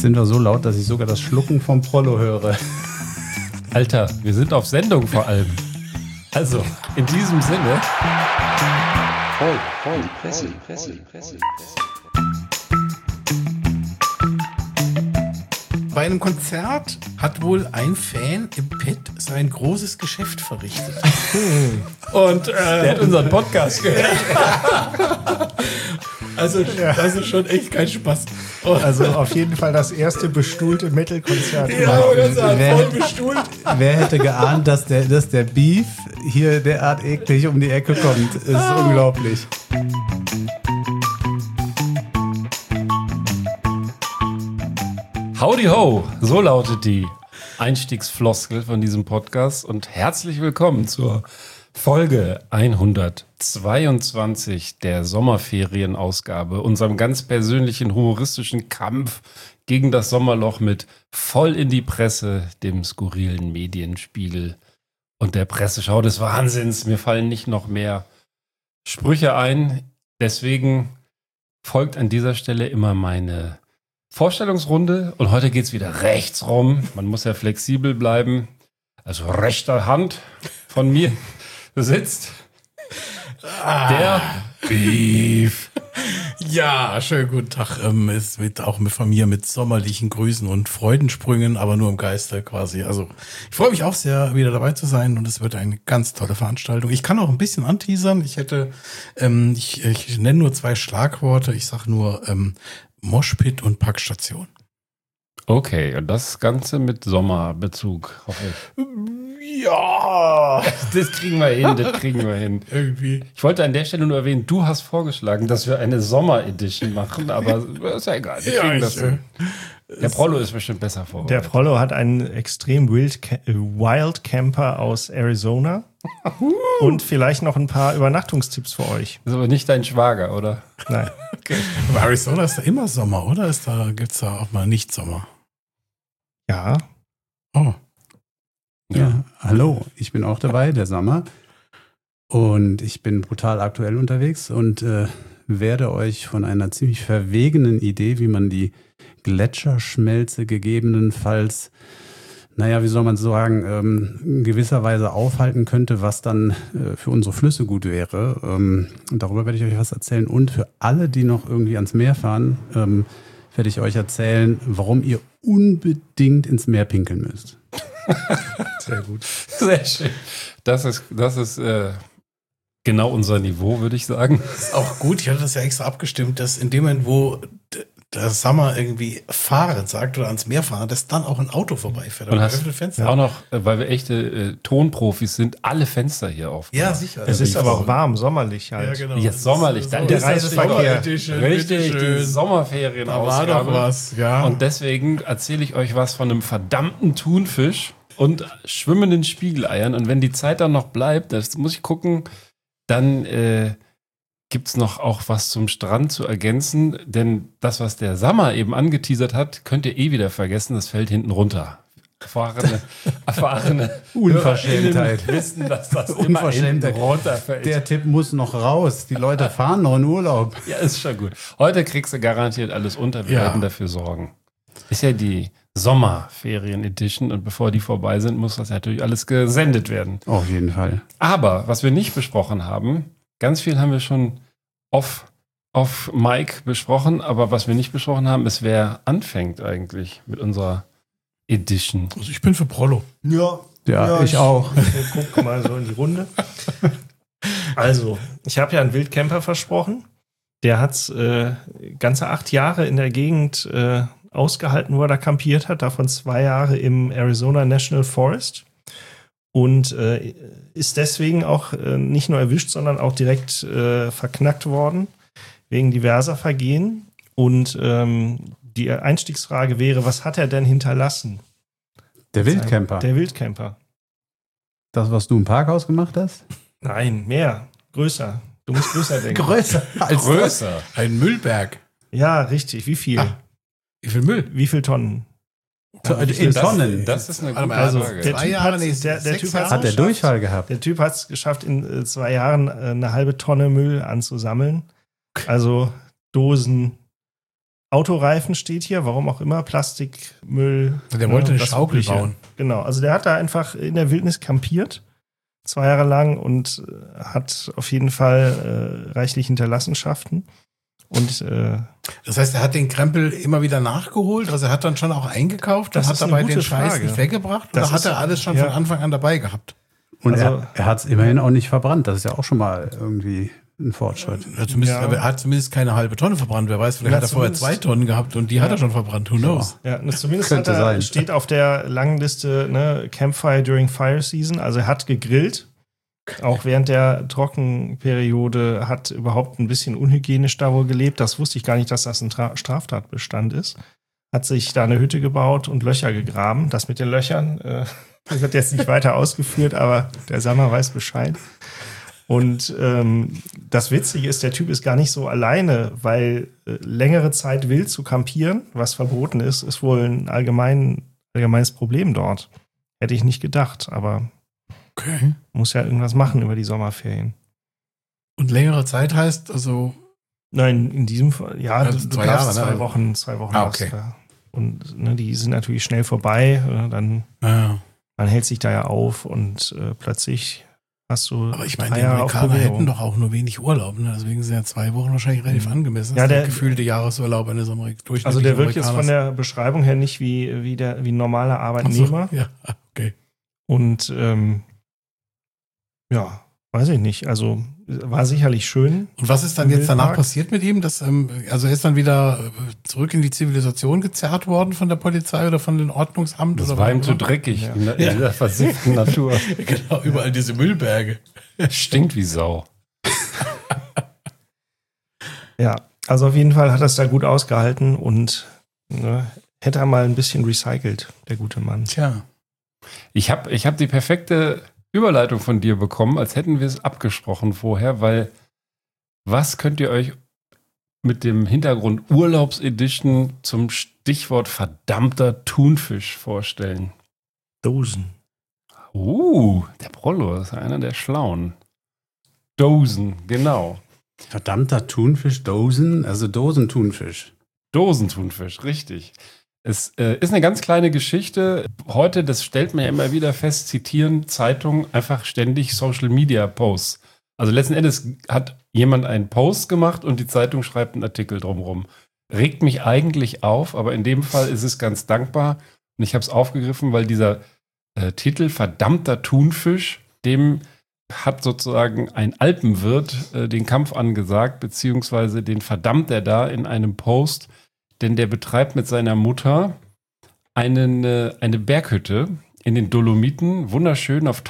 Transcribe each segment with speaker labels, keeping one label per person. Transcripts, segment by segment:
Speaker 1: Jetzt sind wir so laut, dass ich sogar das Schlucken vom Prollo höre.
Speaker 2: Alter, wir sind auf Sendung vor allem. Also, in diesem Sinne.
Speaker 3: Voll, Presse.
Speaker 4: Bei einem Konzert hat wohl ein Fan im Pit sein großes Geschäft verrichtet. Und
Speaker 2: Der hat unseren Podcast gehört.
Speaker 4: also das ist schon echt kein Spaß. Und
Speaker 5: Also auf jeden Fall das erste bestuhlte Metal-Konzert.
Speaker 4: voll bestuhlt.
Speaker 1: Wer hätte geahnt, dass der Beef hier derart eklig um die Ecke kommt? Das ist unglaublich.
Speaker 2: Howdy ho, so lautet die Einstiegsfloskel von diesem Podcast und herzlich willkommen zur Folge 122 der Sommerferienausgabe, unserem ganz persönlichen humoristischen Kampf gegen das Sommerloch mit voll in die Presse, dem skurrilen Medienspiegel und der Presseschau des Wahnsinns. Mir fallen nicht noch mehr Sprüche ein, deswegen folgt an dieser Stelle immer meine Vorstellungsrunde und heute geht's wieder rechts rum. Man muss ja flexibel bleiben. Also rechter Hand von mir sitzt der Beef.
Speaker 4: Ja, schönen guten Tag. Es wird auch von mir mit sommerlichen Grüßen und Freudensprüngen, aber nur im Geiste quasi. Also ich freue mich auch sehr, wieder dabei zu sein und es wird eine ganz tolle Veranstaltung. Ich kann auch ein bisschen anteasern. Ich nenne nur 2 Schlagworte. Ich sage nur Moshpit und Packstation.
Speaker 2: Okay, und das Ganze mit Sommerbezug, hoffe ich.
Speaker 4: Ja,
Speaker 2: Das kriegen wir hin,
Speaker 4: irgendwie.
Speaker 2: Ich wollte an der Stelle nur erwähnen, du hast vorgeschlagen, dass wir eine Sommer-Edition machen, aber ist ja egal. Wir kriegen das hin. Der Prollo ist bestimmt besser
Speaker 5: Der
Speaker 2: vorbereitet.
Speaker 5: Prollo hat einen extrem Wild Camper aus Arizona und vielleicht noch ein paar Übernachtungstipps für euch.
Speaker 2: Das ist aber nicht dein Schwager, oder?
Speaker 5: Nein.
Speaker 4: Aber Arizona ist da immer Sommer, oder? Gibt's da auch mal nicht Sommer?
Speaker 5: Ja,
Speaker 4: Oh.
Speaker 1: Ja, hallo, ich bin auch dabei, der Sommer. Und ich bin brutal aktuell unterwegs und werde euch von einer ziemlich verwegenen Idee, wie man die Gletscherschmelze gegebenenfalls, naja, wie soll man sagen, in gewisser Weise aufhalten könnte, was dann für unsere Flüsse gut wäre. Und darüber werde ich euch was erzählen. Und für alle, die noch irgendwie ans Meer fahren, werde ich euch erzählen, warum ihr unbedingt ins Meer pinkeln müsst.
Speaker 5: sehr gut.
Speaker 2: Sehr schön. Das ist genau unser Niveau, würde ich sagen.
Speaker 4: Ist auch gut, ich hatte das ja extra abgestimmt, dass in dem Moment, wo der Sommer irgendwie fahren sagt oder ans Meer fahren, dass dann auch ein Auto vorbeifährt.
Speaker 2: Und
Speaker 4: Aber
Speaker 2: hast
Speaker 4: öffnet Fenster.
Speaker 2: auch noch, weil wir echte Tonprofis sind, alle Fenster hier auf.
Speaker 4: Ja, sicher.
Speaker 5: Es ist aber auch warm, sommerlich halt.
Speaker 4: Ja, genau.
Speaker 2: Jetzt sommerlich, dann
Speaker 5: der
Speaker 2: ist das
Speaker 5: Reiseverkehr.
Speaker 2: richtig, die Sommerferienausgabe.
Speaker 4: Da war doch was, ja.
Speaker 2: Und deswegen erzähle ich euch was von einem verdammten Thunfisch und schwimmenden Spiegeleiern. Und wenn die Zeit dann noch bleibt, das muss ich gucken, dann gibt es noch auch was zum Strand zu ergänzen. Denn das, was der Sammer eben angeteasert hat, könnt ihr eh wieder vergessen, das fällt hinten runter. Erfahrene
Speaker 1: Unverschämtheit.
Speaker 2: HörerInnen wissen, dass das immer
Speaker 1: Unverschämtheit.
Speaker 2: hinten runterfällt.
Speaker 1: Der Tipp muss noch raus. Die Leute fahren noch in Urlaub.
Speaker 2: Ja, ist schon gut. Heute kriegst du garantiert alles unter. Wir
Speaker 4: Ja.
Speaker 2: werden dafür sorgen. Ist ja die Sommerferien-Edition und bevor die vorbei sind, muss das natürlich alles gesendet werden.
Speaker 1: Auf jeden Fall.
Speaker 2: Aber was wir nicht besprochen haben, ganz viel haben wir schon off Mic besprochen, aber was wir nicht besprochen haben, ist, wer anfängt eigentlich mit unserer Edition.
Speaker 4: Also ich bin für Prollo.
Speaker 1: Ja, ich auch.
Speaker 5: Ich guck mal so in die Runde. Also, ich habe ja einen Wildcamper versprochen. Der hat ganze 8 Jahre in der Gegend ausgehalten, wo er da kampiert hat. Davon 2 Jahre im Arizona National Forest. Und ist deswegen auch nicht nur erwischt, sondern auch direkt verknackt worden wegen diverser Vergehen. Und die Einstiegsfrage wäre, was hat er denn hinterlassen?
Speaker 1: Der Wildcamper.
Speaker 5: Der Wildcamper.
Speaker 1: Das, was du im Parkhaus gemacht hast?
Speaker 5: Nein, mehr. Größer. Du musst größer denken.
Speaker 1: Größer als
Speaker 2: Größer.
Speaker 4: Ein Müllberg.
Speaker 5: Ja, richtig. Wie viel?
Speaker 4: Wie viel Müll?
Speaker 5: Wie viel Tonnen?
Speaker 1: in Tonnen.
Speaker 2: Das ist eine
Speaker 4: Warte
Speaker 2: gute
Speaker 4: mal,
Speaker 5: Also,
Speaker 2: Frage.
Speaker 5: der
Speaker 4: 2
Speaker 5: Typ
Speaker 4: Jahre,
Speaker 5: hat-
Speaker 4: nee,
Speaker 5: der
Speaker 4: 6
Speaker 5: Typ
Speaker 4: Jahre.
Speaker 5: hat-
Speaker 1: Hat er Durchfall gehabt?
Speaker 5: Der Typ hat es geschafft, in 2 Jahren eine halbe Tonne Müll anzusammeln. Also Dosen, Autoreifen steht hier, warum auch immer, Plastikmüll.
Speaker 4: Der wollte eine
Speaker 5: das
Speaker 4: Schaukel
Speaker 5: Übliche.
Speaker 4: bauen.
Speaker 5: Genau, also der hat da einfach in der Wildnis kampiert, 2 Jahre lang und hat auf jeden Fall reichlich Hinterlassenschaften. Und
Speaker 4: Das heißt, er hat den Krempel immer wieder nachgeholt, also er hat dann schon auch eingekauft und
Speaker 5: Das
Speaker 4: hat
Speaker 5: ist eine
Speaker 4: dabei
Speaker 5: gute
Speaker 4: den Scheiß
Speaker 5: Frage.
Speaker 4: nicht weggebracht?
Speaker 5: Das
Speaker 4: Oder hat
Speaker 5: ist-
Speaker 4: er alles schon
Speaker 5: ja.
Speaker 4: von Anfang an dabei gehabt?
Speaker 1: Und
Speaker 5: Also-
Speaker 1: er hat es immerhin auch nicht verbrannt. Das ist ja auch schon mal irgendwie ein Fortschritt.
Speaker 4: Ja, zumindest,
Speaker 5: Ja.
Speaker 4: aber er hat zumindest keine halbe Tonne verbrannt. Wer weiß, vielleicht
Speaker 5: Ja,
Speaker 4: hat er vorher
Speaker 5: zumindest-
Speaker 4: 2 Tonnen gehabt und die hat er schon verbrannt. Who knows?
Speaker 5: ja, zumindest
Speaker 1: Könnte
Speaker 5: hat er,
Speaker 1: sein.
Speaker 5: steht auf der langen Liste Campfire during Fire Season. Also er hat gegrillt. Auch während der Trockenperiode hat überhaupt ein bisschen unhygienisch da wohl gelebt. Das wusste ich gar nicht, dass das ein Straftatbestand ist. Hat sich da eine Hütte gebaut und Löcher gegraben. Das mit den Löchern wird jetzt nicht weiter ausgeführt, aber der Sammer weiß Bescheid. Und das Witzige ist, der Typ ist gar nicht so alleine, weil längere Zeit wild zu kampieren, was verboten ist, ist wohl ein allgemeines Problem dort. Hätte ich nicht gedacht, aber
Speaker 4: Okay.
Speaker 5: muss ja irgendwas machen über die Sommerferien.
Speaker 4: Und längere Zeit heißt also,
Speaker 5: Nein, in diesem Fall, ja,
Speaker 4: Also
Speaker 5: du
Speaker 4: 2
Speaker 5: darfst
Speaker 4: Jahre, ne?
Speaker 5: 2 Wochen
Speaker 4: Ah,
Speaker 5: darfst
Speaker 4: okay.
Speaker 5: du da. Und die sind natürlich schnell vorbei. Dann man hält sich da ja auf und plötzlich hast du
Speaker 4: aber ich meine,
Speaker 5: 3
Speaker 4: die
Speaker 5: Jahre auf
Speaker 4: Amerikaner
Speaker 5: Bewährung.
Speaker 4: hätten doch auch nur wenig Urlaub. Ne? Deswegen sind ja 2 Wochen wahrscheinlich relativ angemessen.
Speaker 5: Ja,
Speaker 4: Das ist
Speaker 5: der-
Speaker 4: gefühlte Jahresurlaub eines durchschnittlichen
Speaker 5: Also der wirkt jetzt von
Speaker 4: Amerikaners.
Speaker 5: der Beschreibung her nicht wie ein normaler Arbeitnehmer.
Speaker 4: Ach so, ja, okay.
Speaker 5: Und ja, weiß ich nicht. Also war sicherlich schön.
Speaker 4: Und was ist dann
Speaker 5: Im
Speaker 4: jetzt danach
Speaker 5: Wildpark?
Speaker 4: passiert mit ihm? Also er ist dann wieder zurück in die Zivilisation gezerrt worden von der Polizei oder von dem Ordnungsamt?
Speaker 2: Das
Speaker 4: oder
Speaker 2: war
Speaker 4: was
Speaker 2: ihm
Speaker 4: auch
Speaker 2: zu
Speaker 4: immer?
Speaker 2: dreckig
Speaker 5: Ja.
Speaker 2: in der versifften Natur.
Speaker 4: Genau, überall diese Müllberge.
Speaker 2: Stinkt wie Sau.
Speaker 5: Ja, also auf jeden Fall hat er es da gut ausgehalten und hätte er mal ein bisschen recycelt, der gute Mann.
Speaker 4: Tja.
Speaker 2: Ich hab die perfekte Überleitung von dir bekommen, als hätten wir es abgesprochen vorher, weil was könnt ihr euch mit dem Hintergrund Urlaubsedition zum Stichwort verdammter Thunfisch vorstellen?
Speaker 5: Dosen.
Speaker 2: Der Prollo ist einer der Schlauen. Dosen, genau.
Speaker 1: Verdammter Thunfisch, Dosen, also Dosenthunfisch.
Speaker 2: Dosenthunfisch, richtig. Es ist eine ganz kleine Geschichte. Heute, das stellt man ja immer wieder fest, zitieren Zeitungen einfach ständig Social-Media-Posts. Also letzten Endes hat jemand einen Post gemacht und die Zeitung schreibt einen Artikel drumherum. Regt mich eigentlich auf, aber in dem Fall ist es ganz dankbar. Und ich habe es aufgegriffen, weil dieser Titel verdammter Thunfisch, dem hat sozusagen ein Alpenwirt den Kampf angesagt, beziehungsweise den verdammt er da in einem Post, denn der betreibt mit seiner Mutter eine Berghütte in den Dolomiten, wunderschön auf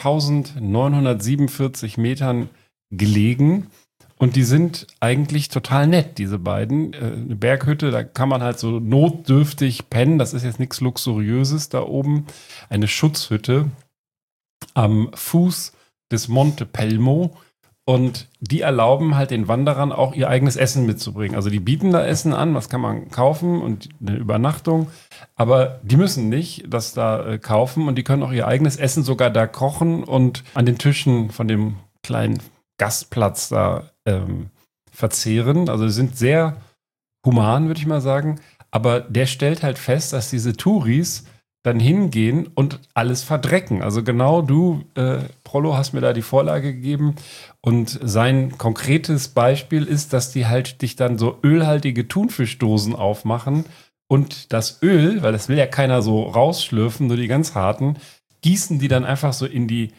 Speaker 2: 1947 Metern gelegen. Und die sind eigentlich total nett, diese beiden. Eine Berghütte, da kann man halt so notdürftig pennen. Das ist jetzt nichts Luxuriöses da oben. Eine Schutzhütte am Fuß des Monte Pelmo. Und die erlauben halt den Wanderern auch ihr eigenes Essen mitzubringen. Also die bieten da Essen an, was kann man kaufen und eine Übernachtung. Aber die müssen nicht das da kaufen und die können auch ihr eigenes Essen sogar da kochen und an den Tischen von dem kleinen Gastplatz da verzehren. Also sie sind sehr human, würde ich mal sagen. Aber der stellt halt fest, dass diese Touris dann hingehen und alles verdrecken. Also genau du, Prollo, hast mir da die Vorlage gegeben. Und sein konkretes Beispiel ist, dass die halt dich dann so ölhaltige Thunfischdosen aufmachen und das Öl, weil das will ja keiner so rausschlürfen, nur die ganz harten, gießen die dann einfach so in die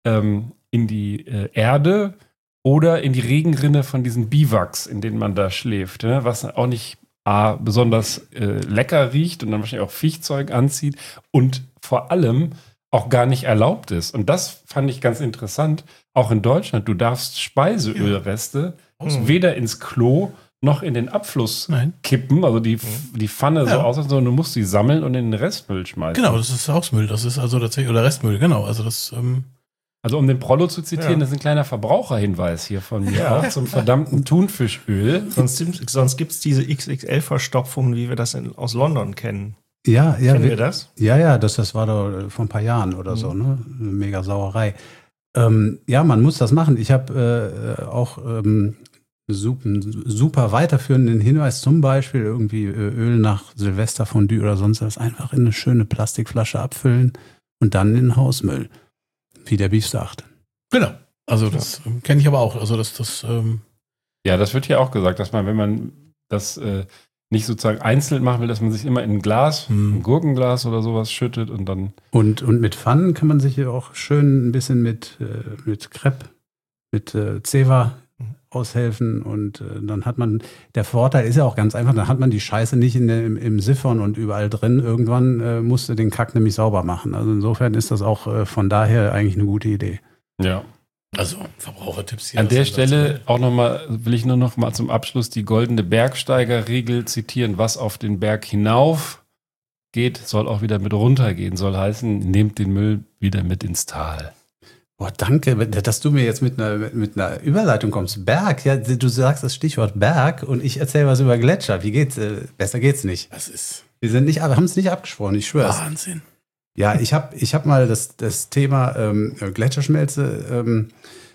Speaker 2: Erde oder in die Regenrinne von diesen Biwaks, in denen man da schläft, ne? Was auch nicht besonders lecker riecht und dann wahrscheinlich auch Viehzeug anzieht und vor allem auch gar nicht erlaubt ist. Und das fand ich ganz interessant. Auch in Deutschland, du darfst Speiseölreste weder ins Klo noch in den Abfluss kippen, also die Pfanne so aus, sondern du musst sie sammeln und in den Restmüll schmeißen.
Speaker 4: Genau, das ist Hausmüll, das ist also tatsächlich, oder Restmüll, genau. Also das,
Speaker 2: Also um den Prollo zu zitieren,
Speaker 5: Ja.
Speaker 2: das ist ein kleiner Verbraucherhinweis hier von mir auch zum verdammten Thunfischöl.
Speaker 5: Sonst gibt es diese XXL-Verstopfungen, wie wir das aus London kennen.
Speaker 1: Ja,
Speaker 5: Kennen wir das?
Speaker 1: Ja, das war doch vor ein paar Jahren oder so, ne? Eine mega Sauerei. Ja, man muss das machen. Ich habe auch super weiterführenden Hinweis, zum Beispiel irgendwie Öl nach Silvesterfondue oder sonst was, einfach in eine schöne Plastikflasche abfüllen und dann in den Hausmüll, wie der Beef sagt.
Speaker 4: Genau. Also das kenne ich aber auch. Also
Speaker 2: Ja, das wird hier auch gesagt, dass man, wenn man das nicht sozusagen einzeln machen will, dass man sich immer in ein Glas, ein Gurkenglas oder sowas schüttet und dann.
Speaker 1: Und mit Pfannen kann man sich hier auch schön ein bisschen mit Crepe, mit Zewa aushelfen und dann hat man, der Vorteil ist ja auch ganz einfach, dann hat man die Scheiße nicht im Siphon und überall drin. Irgendwann musst du den Kack nämlich sauber machen. Also insofern ist das auch von daher eigentlich eine gute Idee.
Speaker 2: Ja.
Speaker 4: Also Verbrauchertipps hier.
Speaker 2: An der Stelle auch will ich nur noch mal zum Abschluss die goldene Bergsteigerregel zitieren. Was auf den Berg hinauf geht, soll auch wieder mit runtergehen. Soll heißen, nehmt den Müll wieder mit ins Tal.
Speaker 1: Boah, danke, dass du mir jetzt mit einer Überleitung kommst. Berg, ja, du sagst das Stichwort Berg und ich erzähle was über Gletscher. Wie geht's? Besser geht's nicht. Wir haben es nicht abgesprochen, ich schwör's.
Speaker 4: Wahnsinn.
Speaker 1: Ja, ich hab mal das Thema Gletscherschmelze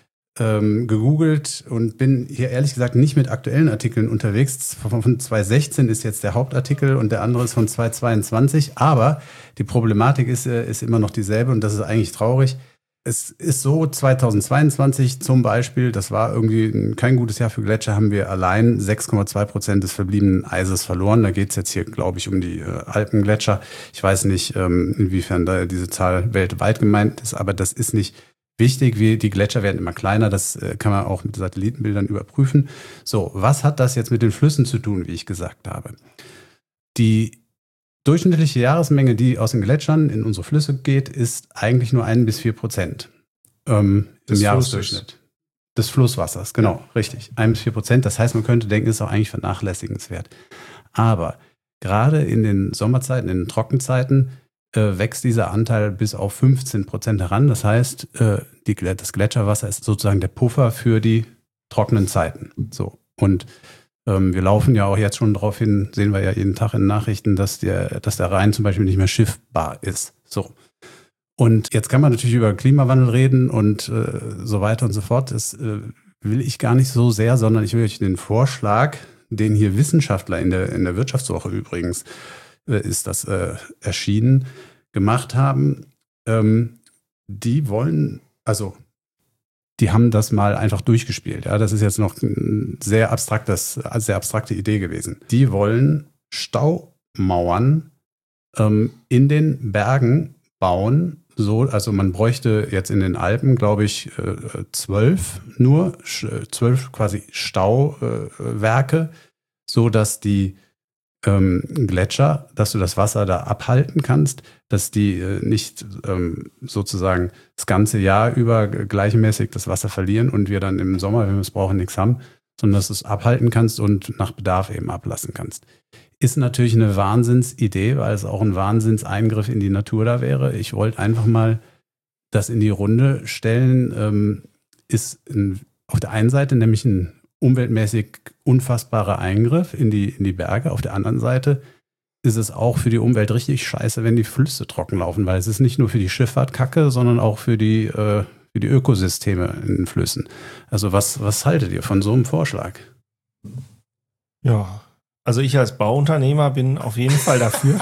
Speaker 1: gegoogelt und bin hier ehrlich gesagt nicht mit aktuellen Artikeln unterwegs. Von 2016 ist jetzt der Hauptartikel und der andere ist von 2022. Aber die Problematik ist immer noch dieselbe und das ist eigentlich traurig. Es ist so, 2022 zum Beispiel, das war irgendwie kein gutes Jahr für Gletscher, haben wir allein 6,2% des verbliebenen Eises verloren. Da geht es jetzt hier, glaube ich, um die Alpengletscher. Ich weiß nicht, inwiefern da diese Zahl weltweit gemeint ist, aber das ist nicht wichtig. Die Gletscher werden immer kleiner, das kann man auch mit Satellitenbildern überprüfen. So, was hat das jetzt mit den Flüssen zu tun, wie ich gesagt habe? Die durchschnittliche Jahresmenge, die aus den Gletschern in unsere Flüsse geht, ist eigentlich nur 1-4% im Jahresdurchschnitt. Des Flusswassers, genau, richtig. 1-4%. Das heißt, man könnte denken, ist auch eigentlich vernachlässigenswert. Aber gerade in den Sommerzeiten, in den Trockenzeiten, wächst dieser Anteil bis auf 15% heran. Das heißt, das Gletscherwasser ist sozusagen der Puffer für die trockenen Zeiten. So. Und wir laufen ja auch jetzt schon darauf hin, sehen wir ja jeden Tag in den Nachrichten, dass der Rhein zum Beispiel nicht mehr schiffbar ist. So. Und jetzt kann man natürlich über Klimawandel reden und so weiter und so fort. Das will ich gar nicht so sehr, sondern ich will euch den Vorschlag, den hier Wissenschaftler in der Wirtschaftswoche übrigens ist das erschienen, gemacht haben. Die haben das mal einfach durchgespielt. Ja, das ist jetzt noch eine sehr abstrakte Idee gewesen. Die wollen Staumauern in den Bergen bauen. So, also man bräuchte jetzt in den Alpen, glaube ich, 12 quasi Stauwerke, so dass die Gletscher, dass du das Wasser da abhalten kannst, dass die nicht sozusagen das ganze Jahr über gleichmäßig das Wasser verlieren und wir dann im Sommer, wenn wir es brauchen, nichts haben, sondern dass du es abhalten kannst und nach Bedarf eben ablassen kannst. Ist natürlich eine Wahnsinnsidee, weil es auch ein Wahnsinnseingriff in die Natur da wäre. Ich wollte einfach mal das in die Runde stellen. Ist auf der einen Seite nämlich ein umweltmäßig unfassbarer Eingriff in die Berge. Auf der anderen Seite ist es auch für die Umwelt richtig scheiße, wenn die Flüsse trocken laufen, weil es ist nicht nur für die Schifffahrt Kacke, sondern auch für die Ökosysteme in den Flüssen. Also was haltet ihr von so einem Vorschlag?
Speaker 5: Ja, also ich als Bauunternehmer bin auf jeden Fall dafür.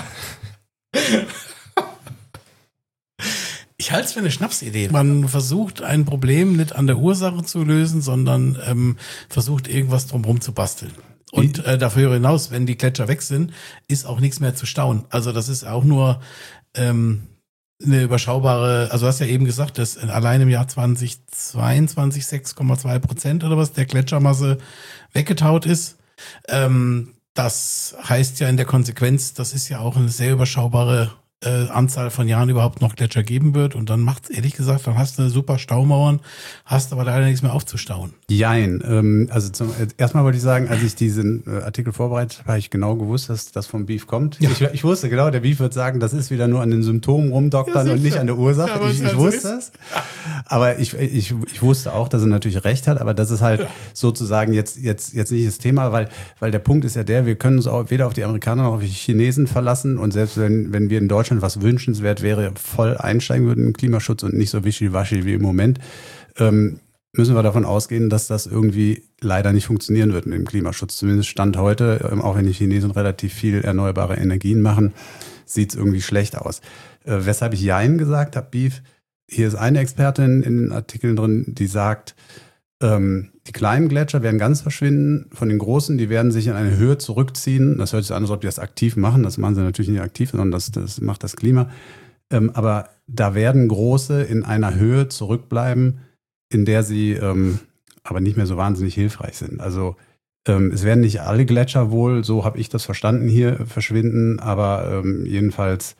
Speaker 4: Ich halte es für eine Schnapsidee. Man versucht ein Problem nicht an der Ursache zu lösen, sondern versucht irgendwas drumherum zu basteln. Und darüber hinaus, wenn die Gletscher weg sind, ist auch nichts mehr zu stauen. Also das ist auch nur eine überschaubare, also du hast ja eben gesagt, dass allein im Jahr 2022 6,2% oder was der Gletschermasse weggetaut ist. Das heißt ja in der Konsequenz, das ist ja auch eine sehr überschaubare Anzahl von Jahren überhaupt noch Gletscher geben wird. Und dann macht's ehrlich gesagt, dann hast du super Staumauern, hast aber leider nichts mehr aufzustauen.
Speaker 1: Jein. Also erstmal wollte ich sagen, als ich diesen Artikel vorbereitet habe, habe ich genau gewusst, dass das vom Beef kommt. Ja. Ich wusste genau, der Beef wird sagen, das ist wieder nur an den Symptomen rumdoktern und nicht an der Ursache. Ja, ich wusste es. Aber ich wusste auch, dass er natürlich recht hat, aber das ist halt sozusagen jetzt nicht das Thema, weil der Punkt ist ja wir können uns auch weder auf die Amerikaner noch auf die Chinesen verlassen und selbst wenn wir in Deutschland was wünschenswert wäre, voll einsteigen würden im Klimaschutz und nicht so wischiwaschi wie im Moment, müssen wir davon ausgehen, dass das irgendwie leider nicht funktionieren wird mit dem Klimaschutz. Zumindest Stand heute, auch wenn die Chinesen relativ viel erneuerbare Energien machen, sieht es irgendwie schlecht aus. Weshalb ich Jein gesagt habe, Beef, hier ist eine Expertin in den Artikeln drin, die sagt, die kleinen Gletscher werden ganz verschwinden, von den großen, die werden sich in eine Höhe zurückziehen. Das hört sich an, als ob die das aktiv machen. Das machen sie natürlich nicht aktiv, sondern das macht das Klima. Aber da werden große in einer Höhe zurückbleiben, in der sie aber nicht mehr so wahnsinnig hilfreich sind. Also es werden nicht alle Gletscher wohl, so habe ich das verstanden hier, verschwinden, aber jedenfalls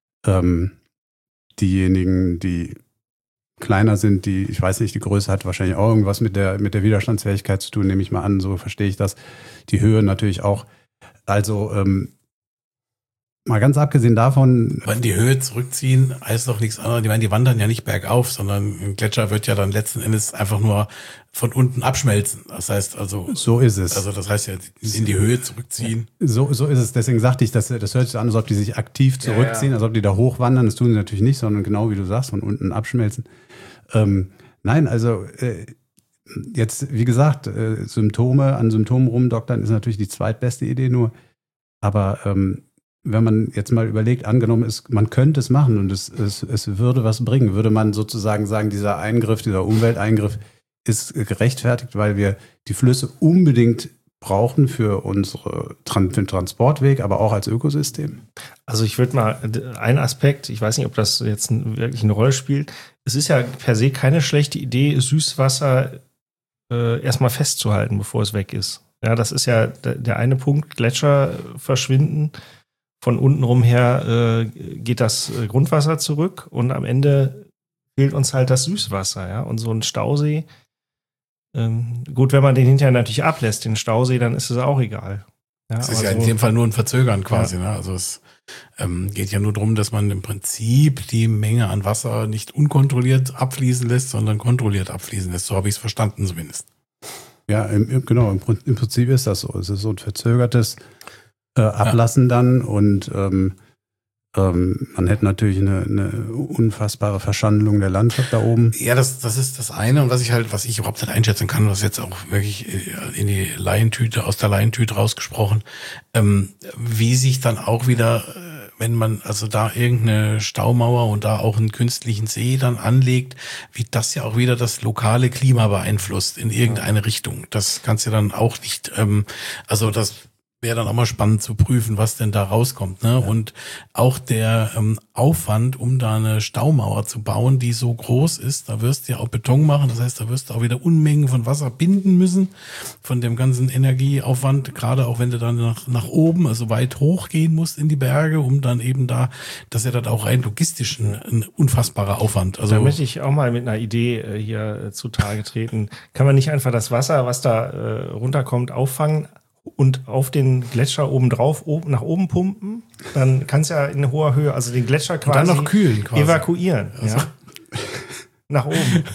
Speaker 1: diejenigen, die kleiner sind, die, ich weiß nicht, die Größe hat wahrscheinlich auch irgendwas mit der Widerstandsfähigkeit zu tun, nehme ich mal an, so verstehe ich das. Die Höhe natürlich auch. Also mal ganz abgesehen davon.
Speaker 4: Wenn die Höhe zurückziehen, heißt doch nichts anderes. Ich meine, die wandern ja nicht bergauf, sondern ein Gletscher wird ja dann letzten Endes einfach nur von unten abschmelzen. Das heißt also.
Speaker 1: So ist es.
Speaker 4: Also das heißt ja, in die Höhe zurückziehen.
Speaker 1: So ist es. Deswegen sagte ich, das hört sich an, als ob die sich aktiv zurückziehen, als ob die da hochwandern. Das tun sie natürlich nicht, sondern genau wie du sagst, von unten abschmelzen. Nein, also jetzt, wie gesagt, an Symptomen rumdoktern ist natürlich die zweitbeste Idee nur. Aber wenn man jetzt mal überlegt, angenommen ist, man könnte es machen und es würde was bringen, würde man sozusagen sagen, dieser Umwelteingriff ist gerechtfertigt, weil wir die Flüsse unbedingt brauchen für den Transportweg, aber auch als Ökosystem?
Speaker 5: Also ich würde mal einen Aspekt, ich weiß nicht, ob das jetzt wirklich eine Rolle spielt. Es ist ja per se keine schlechte Idee, Süßwasser erstmal festzuhalten, bevor es weg ist. Ja, das ist ja der eine Punkt, Gletscher verschwinden. Von unten rum her geht das Grundwasser zurück und am Ende fehlt uns halt das Süßwasser. Ja? Und so ein Stausee, gut, wenn man den hinterher natürlich ablässt, den Stausee, dann ist es auch egal. Ja,
Speaker 4: es ist ja in dem Fall nur ein Verzögern quasi. Ja. Ne? Also es geht ja nur darum, dass man im Prinzip die Menge an Wasser nicht unkontrolliert abfließen lässt, sondern kontrolliert abfließen lässt. So habe ich es verstanden zumindest.
Speaker 1: Ja, genau. Im Prinzip ist das so. Es ist so ein verzögertes Ablassen dann und man hätte natürlich eine unfassbare Verschandelung der Landschaft da oben.
Speaker 4: Ja, das ist das eine und was ich überhaupt nicht einschätzen kann, was jetzt auch wirklich aus der Laientüte rausgesprochen, wie sich dann auch wieder, wenn man also da irgendeine Staumauer und da auch einen künstlichen See dann anlegt, wie das ja auch wieder das lokale Klima beeinflusst in irgendeine Richtung. Das kannst du dann auch nicht, also das wäre dann auch mal spannend zu prüfen, was denn da rauskommt. Ne? Ja. Und auch der Aufwand, um da eine Staumauer zu bauen, die so groß ist, da wirst du ja auch Beton machen, das heißt, da wirst du auch wieder Unmengen von Wasser binden müssen, von dem ganzen Energieaufwand, gerade auch wenn du dann nach oben, also weit hoch gehen musst in die Berge, um dann eben da, das ist ja dann auch rein logistisch ein unfassbarer Aufwand. Also,
Speaker 5: da möchte ich auch mal mit einer Idee hier zutage treten. Kann man nicht einfach das Wasser, was da runterkommt, auffangen und auf den Gletscher obendrauf nach oben pumpen, dann kannst du ja in hoher Höhe, also den Gletscher quasi,
Speaker 4: und dann noch kühlen quasi.
Speaker 5: Evakuieren. Also. Ja? Nach oben.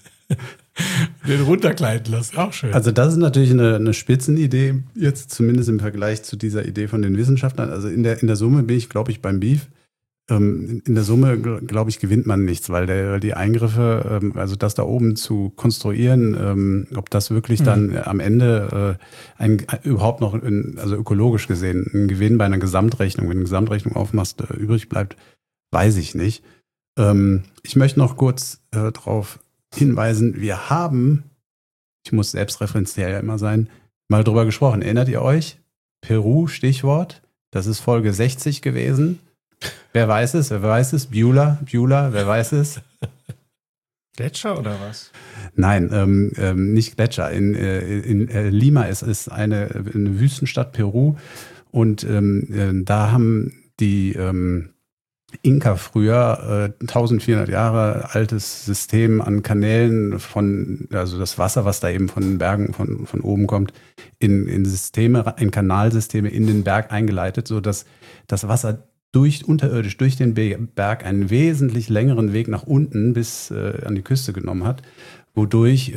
Speaker 4: Den runtergleiten lassen, auch schön.
Speaker 1: Also das ist natürlich eine Spitzenidee, jetzt zumindest im Vergleich zu dieser Idee von den Wissenschaftlern. Also in der Summe bin ich, glaube ich, beim Beef. In der Summe, glaube ich, gewinnt man nichts, weil die Eingriffe, also das da oben zu konstruieren, ob das wirklich dann am Ende überhaupt noch, also ökologisch gesehen, ein Gewinn bei einer Gesamtrechnung, wenn du eine Gesamtrechnung aufmachst, übrig bleibt, weiß ich nicht. Ich möchte noch kurz darauf hinweisen, wir haben, ich muss selbstreferenziell ja immer sein, mal drüber gesprochen. Erinnert ihr euch? Peru, Stichwort, das ist Folge 60 gewesen. Wer weiß es? Beulah, wer weiß es?
Speaker 5: Gletscher oder was?
Speaker 1: Nein, nicht Gletscher. In Lima ist eine Wüstenstadt Peru und da haben die Inka früher 1400 Jahre altes System an Kanälen also das Wasser, was da eben von den Bergen von oben kommt, in Kanalsysteme in den Berg eingeleitet, sodass das Wasser unterirdisch durch den Berg einen wesentlich längeren Weg nach unten bis an die Küste genommen hat, wodurch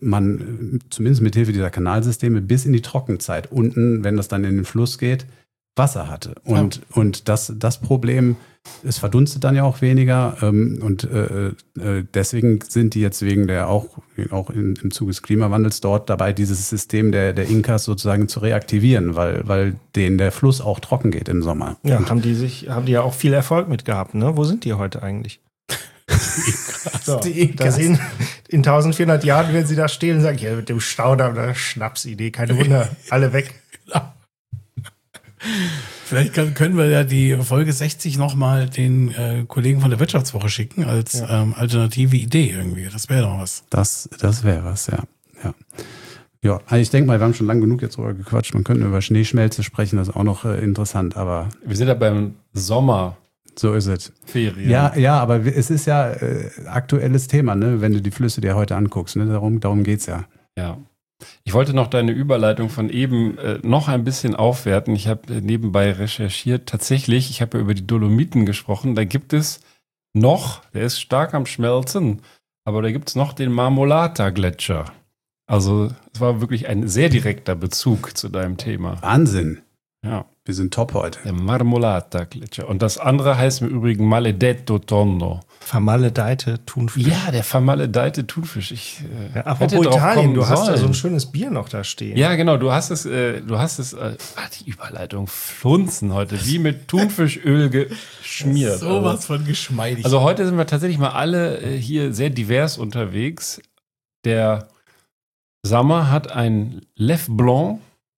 Speaker 1: man zumindest mit Hilfe dieser Kanalsysteme bis in die Trockenzeit unten, wenn das dann in den Fluss geht, Wasser hatte. Und das Problem, es verdunstet dann ja auch weniger deswegen sind die jetzt wegen der auch im Zuge des Klimawandels dort dabei, dieses System der Inkas sozusagen zu reaktivieren, weil denen der Fluss auch trocken geht im Sommer.
Speaker 5: Ja, haben die ja auch viel Erfolg mit gehabt, ne? Wo sind die heute eigentlich? So, da sehen, in 1400 Jahren werden sie da stehen und sagen, ja, mit dem Staudamm, eine Schnapsidee, keine Wunder, alle weg.
Speaker 4: Vielleicht können wir ja die Folge 60 nochmal den Kollegen von der Wirtschaftswoche schicken als alternative Idee irgendwie. Das wäre doch was.
Speaker 1: Das wäre was, ja. Ja, also ich denke mal, wir haben schon lange genug jetzt drüber gequatscht. Man könnte über Schneeschmelze sprechen, das ist auch noch interessant, aber...
Speaker 2: Wir sind ja beim Sommer.
Speaker 1: So ist es.
Speaker 2: Ferien.
Speaker 1: Ja, aber es ist ja aktuelles Thema, ne? Wenn du die Flüsse dir heute anguckst. Ne? Darum geht's ja.
Speaker 2: Ja. Ich wollte noch deine Überleitung von eben noch ein bisschen aufwerten. Ich habe nebenbei recherchiert. Tatsächlich, ich habe ja über die Dolomiten gesprochen. Da gibt es noch, der ist stark am Schmelzen, aber da gibt es noch den Marmolata-Gletscher. Also es war wirklich ein sehr direkter Bezug zu deinem Thema.
Speaker 1: Wahnsinn.
Speaker 2: Ja.
Speaker 1: Wir sind top heute.
Speaker 2: Der Marmolata-Gletscher. Und das andere heißt im Übrigen Maledetto Tonno.
Speaker 5: Vermaledeite Thunfisch.
Speaker 2: Ja, der vermaledeite Thunfisch.
Speaker 5: Apropos Italien, du hast ja so ein schönes Bier noch da stehen.
Speaker 2: Ja, genau, du hast es, die Überleitung flunzen heute, wie mit Thunfischöl geschmiert.
Speaker 4: Sowas von geschmeidig.
Speaker 2: Also heute sind wir tatsächlich mal alle hier sehr divers unterwegs. Der Sammer hat ein Lef Blanc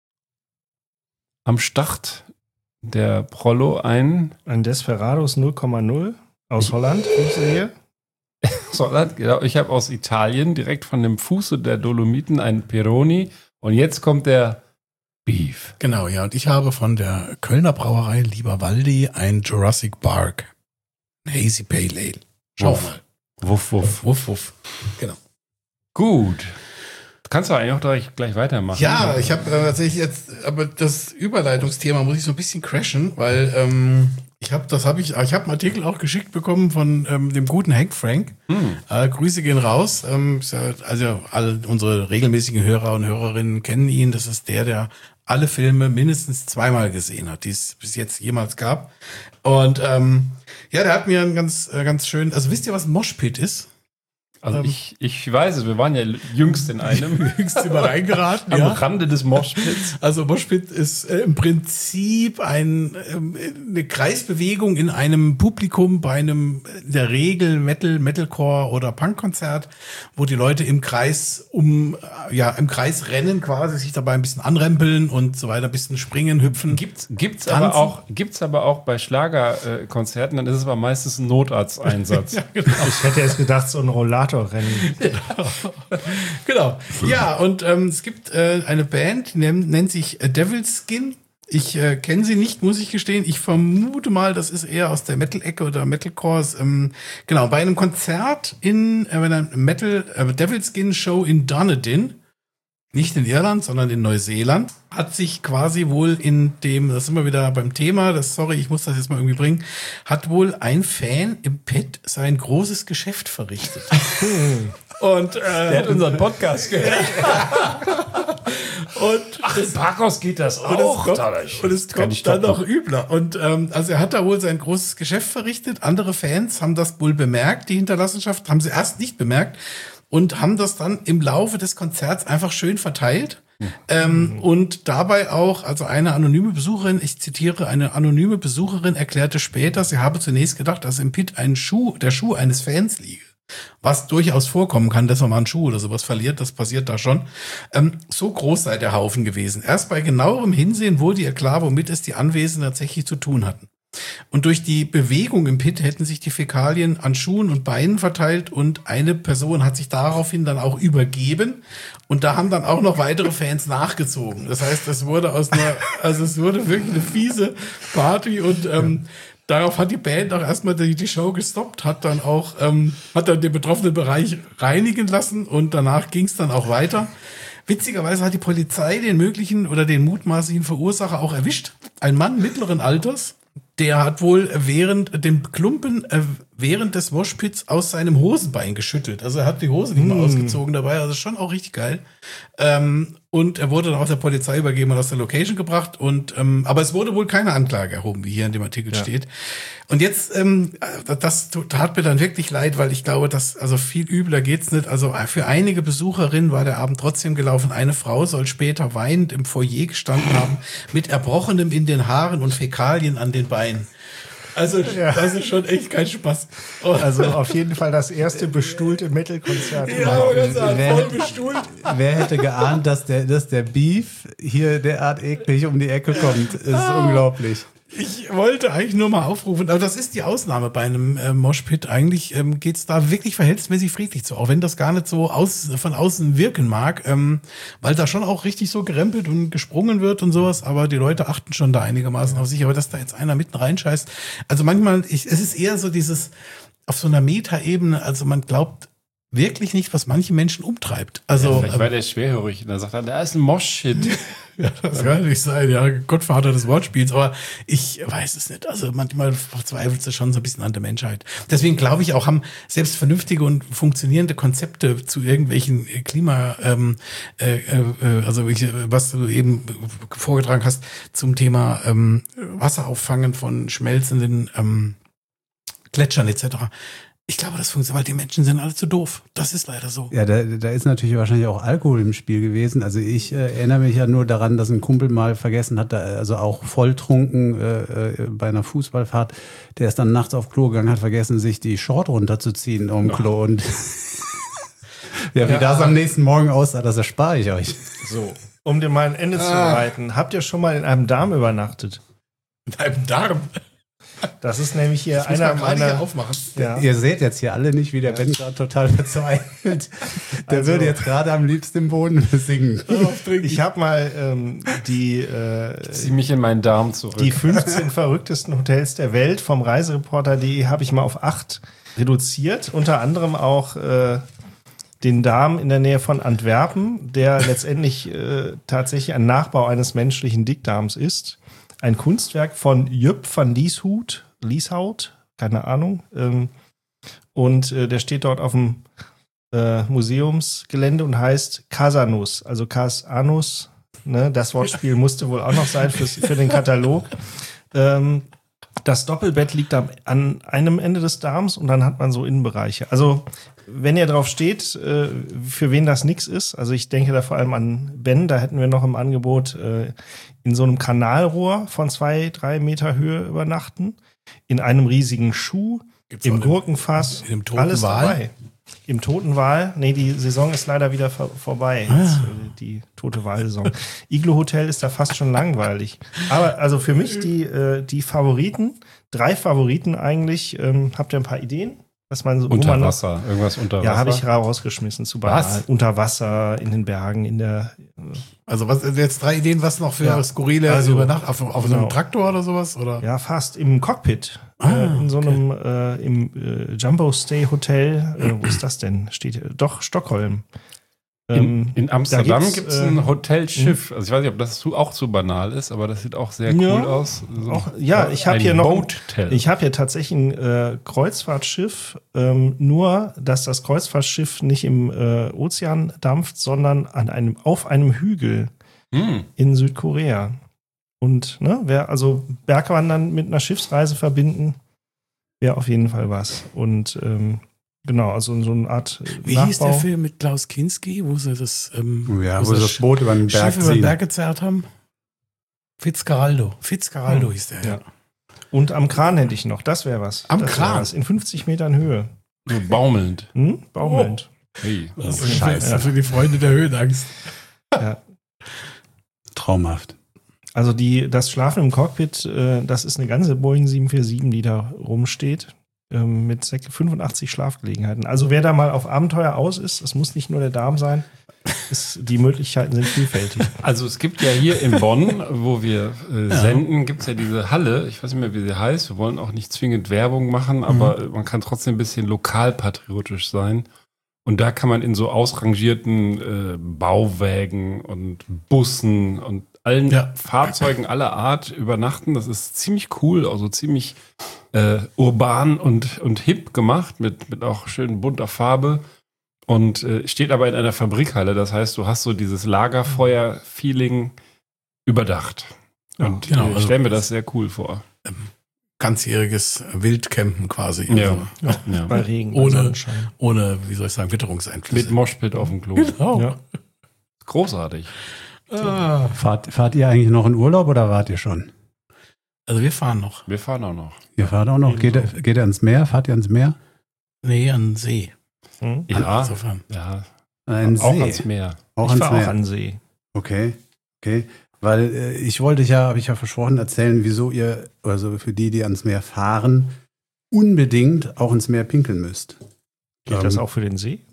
Speaker 2: am Start, der Prollo ein
Speaker 5: Desperados 0,0 aus Holland, wie ich sehe.
Speaker 2: Aus Holland, genau. Ich habe aus Italien direkt von dem Fuße der Dolomiten einen Peroni und jetzt kommt der Beef.
Speaker 4: Genau, ja. Und ich habe von der Kölner Brauerei Lieber Waldi ein Jurassic Park Hazy Pale Ale. Schau mal.
Speaker 2: Wuff, wuff.
Speaker 4: Wuff, wuff. Genau.
Speaker 2: Gut. Kannst du eigentlich auch gleich weitermachen?
Speaker 4: Ja, ich habe tatsächlich jetzt, aber das Überleitungsthema muss ich so ein bisschen crashen, weil ich habe einen Artikel auch geschickt bekommen von dem guten Hank Frank. Grüße gehen raus. Also alle unsere regelmäßigen Hörer und Hörerinnen kennen ihn. Das ist der alle Filme mindestens zweimal gesehen hat, die es bis jetzt jemals gab. Und der hat mir einen ganz schön. Also wisst ihr, was ein Moshpit ist?
Speaker 2: Also ich weiß es, wir waren ja jüngst in einem.
Speaker 4: Jüngst immer reingeraten,
Speaker 2: am Rande des Moshpits.
Speaker 4: Also Moshpit ist im Prinzip eine Kreisbewegung in einem Publikum bei einem in der Regel Metalcore oder Punkkonzert, wo die Leute im Kreis im Kreis rennen quasi, sich dabei ein bisschen anrempeln und so weiter, ein bisschen springen, hüpfen.
Speaker 2: Gibt's aber auch bei Schlagerkonzerten, dann ist es aber meistens ein Notarzteinsatz.
Speaker 4: Ja, genau.
Speaker 5: Ich hätte jetzt gedacht, so ein Rollatorrennen.
Speaker 4: Genau. Ja, und es gibt eine Band, die nennt sich Devil's Skin. Ich kenne sie nicht, muss ich gestehen. Ich vermute mal, das ist eher aus der Metal-Ecke oder Metalcore. Genau, bei einem Konzert in einer Devil's Skin Show in Dunedin, nicht in Irland, sondern in Neuseeland, hat sich quasi wohl das sind wir wieder beim Thema, ich muss das jetzt mal irgendwie bringen, hat wohl ein Fan im Pit sein großes Geschäft verrichtet. Und
Speaker 2: der hat unseren Podcast gehört.
Speaker 4: Und
Speaker 2: im Parkhaus geht das auch.
Speaker 4: Und es kommt dann noch übler. Und also er hat da wohl sein großes Geschäft verrichtet. Andere Fans haben das wohl bemerkt, die Hinterlassenschaft, haben sie erst nicht bemerkt und haben das dann im Laufe des Konzerts einfach schön verteilt. Und dabei auch, also eine anonyme Besucherin, ich zitiere, eine anonyme Besucherin erklärte später, sie habe zunächst gedacht, dass im Pit der Schuh eines Fans liege. Was durchaus vorkommen kann, dass man mal einen Schuh oder sowas verliert, das passiert da schon. So groß sei der Haufen gewesen. Erst bei genauerem Hinsehen wurde ihr klar, womit es die Anwesenden tatsächlich zu tun hatten. Und durch die Bewegung im Pit hätten sich die Fäkalien an Schuhen und Beinen verteilt und eine Person hat sich daraufhin dann auch übergeben und da haben dann auch noch weitere Fans nachgezogen. Das heißt, es wurde wirklich eine fiese Party und darauf hat die Band auch erstmal die Show gestoppt, hat dann den betroffenen Bereich reinigen lassen und danach ging es dann auch weiter. Witzigerweise hat die Polizei den mutmaßlichen Verursacher auch erwischt. Ein Mann mittleren Alters, der hat wohl während dem Klumpen während des Moshpits aus seinem Hosenbein geschüttelt. Also er hat die Hose nicht mal ausgezogen dabei, also schon auch richtig geil. Und er wurde dann auch der Polizei übergeben und aus der Location gebracht. Aber es wurde wohl keine Anklage erhoben, wie hier in dem Artikel steht. Und jetzt, das tat mir dann wirklich leid, weil ich glaube, dass also viel übler geht's nicht. Also für einige Besucherinnen war der Abend trotzdem gelaufen. Eine Frau soll später weinend im Foyer gestanden haben, mit Erbrochenem in den Haaren und Fäkalien an den Beinen. Also, das ist schon echt kein Spaß. Oh.
Speaker 5: Also auf jeden Fall das erste bestuhlte Metal-Konzert.
Speaker 4: Ja, voll bestuhlt.
Speaker 1: Wer hätte geahnt, dass der Beef hier derart eklig um die Ecke kommt? Das ist unglaublich.
Speaker 4: Ich wollte eigentlich nur mal aufrufen, aber das ist die Ausnahme bei einem Moshpit. Eigentlich geht's da wirklich verhältnismäßig friedlich zu, auch wenn das gar nicht so von außen wirken mag, weil da schon auch richtig so gerempelt und gesprungen wird und sowas, aber die Leute achten schon da einigermaßen auf sich, aber dass da jetzt einer mitten reinscheißt. Also manchmal, es ist eher so dieses, auf so einer Metaebene, also man glaubt wirklich nicht, was manche Menschen umtreibt. Also,
Speaker 2: vielleicht war der schwerhörig und dann sagt er, da ist ein Moshpit.
Speaker 4: Ja, das kann nicht sein, ja, Gottvater des Wortspiels, aber ich weiß es nicht. Also manchmal verzweifelt es schon so ein bisschen an der Menschheit. Deswegen glaube ich auch, haben selbst vernünftige und funktionierende Konzepte zu irgendwelchen was du eben vorgetragen hast zum Thema Wasserauffangen von schmelzenden Gletschern etc. Ich glaube, das funktioniert, weil die Menschen sind alle zu doof. Das ist leider so.
Speaker 1: Ja, da ist natürlich wahrscheinlich auch Alkohol im Spiel gewesen. Also ich erinnere mich ja nur daran, dass ein Kumpel mal vergessen hat, also auch volltrunken bei einer Fußballfahrt, der ist dann nachts auf Klo gegangen, hat vergessen, sich die Short runterzuziehen um Klo. Und ja, wie das am nächsten Morgen aussah, das erspare ich euch.
Speaker 5: So, um dir mal ein Ende zu bereiten. Habt ihr schon mal in einem Darm übernachtet?
Speaker 4: In einem Darm?
Speaker 5: Das ist nämlich hier einer meiner...
Speaker 4: aufmachen.
Speaker 1: Ja. Ihr seht jetzt hier alle nicht, wie der Ben gerade total verzweifelt. Der würde jetzt gerade am liebsten im Boden singen.
Speaker 5: Ich habe mal
Speaker 2: zieh mich in meinen Darm zurück.
Speaker 5: Die 15 verrücktesten Hotels der Welt vom Reisereporter.de habe ich mal auf 8 reduziert. Unter anderem auch den Darm in der Nähe von Antwerpen, der letztendlich tatsächlich ein Nachbau eines menschlichen Dickdarms ist. Ein Kunstwerk von Joep van Lieshout, keine Ahnung. Und der steht dort auf dem Museumsgelände und heißt Casanus, also Cas Anus. Ne? Das Wortspiel musste wohl auch noch sein für den Katalog. Das Doppelbett liegt an einem Ende des Darms und dann hat man so Innenbereiche. Also wenn ihr drauf steht, für wen das nix ist, also ich denke da vor allem an Ben, da hätten wir noch im Angebot in so einem Kanalrohr von 2-3 Meter Höhe übernachten, in einem riesigen Schuh, gibt's im Gurkenfass,
Speaker 4: im toten
Speaker 5: alles
Speaker 4: Wal?
Speaker 5: dabei. Im Toten Wal, nee, die Saison ist leider wieder vorbei, jetzt, die Tote Wal-Saison. Iglo Hotel ist da fast schon langweilig. Aber also für mich die Favoriten, 3 Favoriten eigentlich, habt ihr ein paar Ideen? Was man so,
Speaker 2: unter Wasser, irgendwas unter Wasser.
Speaker 5: Ja, habe ich rausgeschmissen, zu banal.
Speaker 2: Was?
Speaker 5: Unter Wasser, in den Bergen, in der...
Speaker 4: Also was jetzt 3 Ideen, was noch für skurrile Übernacht auf so einem Traktor oder sowas? Oder?
Speaker 5: Ja, fast. Im Cockpit. In so einem im Jumbo Stay Hotel. Wo ist das denn? Steht hier. Doch, Stockholm.
Speaker 2: In Amsterdam gibt es ein Hotelschiff. Also ich weiß nicht, ob das auch zu banal ist, aber das sieht auch sehr cool aus. So
Speaker 5: ich habe hier noch tatsächlich ein Kreuzfahrtschiff, nur dass das Kreuzfahrtschiff nicht im Ozean dampft, sondern auf einem Hügel in Südkorea. Und wer also Bergwandern mit einer Schiffsreise verbinden, wäre auf jeden Fall was. Und genau, also so eine Art
Speaker 4: Wie hieß der Film mit Klaus Kinski, wo sie das,
Speaker 1: wo sie das Boot über den Berg
Speaker 4: Schiff über den Berg gezerrt haben? Fitzcarraldo hieß der, ja.
Speaker 5: Und am Kran hätte ich noch, das wäre was.
Speaker 4: Am Kran?
Speaker 5: In 50 Metern Höhe.
Speaker 2: So baumelnd.
Speaker 5: Baumelnd.
Speaker 2: Hey.
Speaker 4: Das ist Scheiße. Für die Freunde der Höhenangst.
Speaker 5: Ja.
Speaker 1: Traumhaft.
Speaker 5: Also das Schlafen im Cockpit, das ist eine ganze Boeing 747, die da rumsteht. Mit 85 Schlafgelegenheiten. Also wer da mal auf Abenteuer aus ist, es muss nicht nur der Darm sein, die Möglichkeiten sind vielfältig.
Speaker 2: Also es gibt ja hier in Bonn, wo wir senden, gibt es ja diese Halle, ich weiß nicht mehr, wie sie heißt, wir wollen auch nicht zwingend Werbung machen, aber man kann trotzdem ein bisschen lokalpatriotisch sein. Und da kann man in so ausrangierten Bauwägen und Bussen und allen Fahrzeugen aller Art übernachten. Das ist ziemlich cool, also ziemlich urban und hip gemacht, mit auch schön bunter Farbe. Und steht aber in einer Fabrikhalle. Das heißt, du hast so dieses Lagerfeuer-Feeling überdacht. Und ich stelle mir das sehr cool vor.
Speaker 4: Ganzjähriges Wildcampen quasi.
Speaker 2: Ja.
Speaker 4: Also,
Speaker 5: Bei Regen, bei
Speaker 4: ohne,
Speaker 5: Sonnenschein.
Speaker 4: wie soll ich sagen, Witterungseinflüsse.
Speaker 2: Mit Moshpit auf dem Klo.
Speaker 4: Genau.
Speaker 5: Ja.
Speaker 2: Großartig.
Speaker 1: Fahrt ihr eigentlich noch in Urlaub oder wart ihr schon?
Speaker 4: Also wir fahren noch.
Speaker 2: Wir fahren auch noch.
Speaker 1: Ihr fahrt auch noch? Geht ihr ans Meer? Fahrt ihr ans Meer?
Speaker 4: Nee, an den See.
Speaker 5: Hm?
Speaker 2: Ja,
Speaker 4: Insofern.
Speaker 2: ja.
Speaker 1: An
Speaker 2: Auch
Speaker 1: See.
Speaker 2: ans Meer.
Speaker 1: Auch
Speaker 5: Ich
Speaker 1: ans
Speaker 5: fahre
Speaker 1: Meer.
Speaker 5: auch an den See.
Speaker 1: Okay. Weil ich wollte habe ich ja versprochen, erzählen, wieso ihr, also für die ans Meer fahren, unbedingt auch ins Meer pinkeln müsst.
Speaker 5: Geht das auch für den See?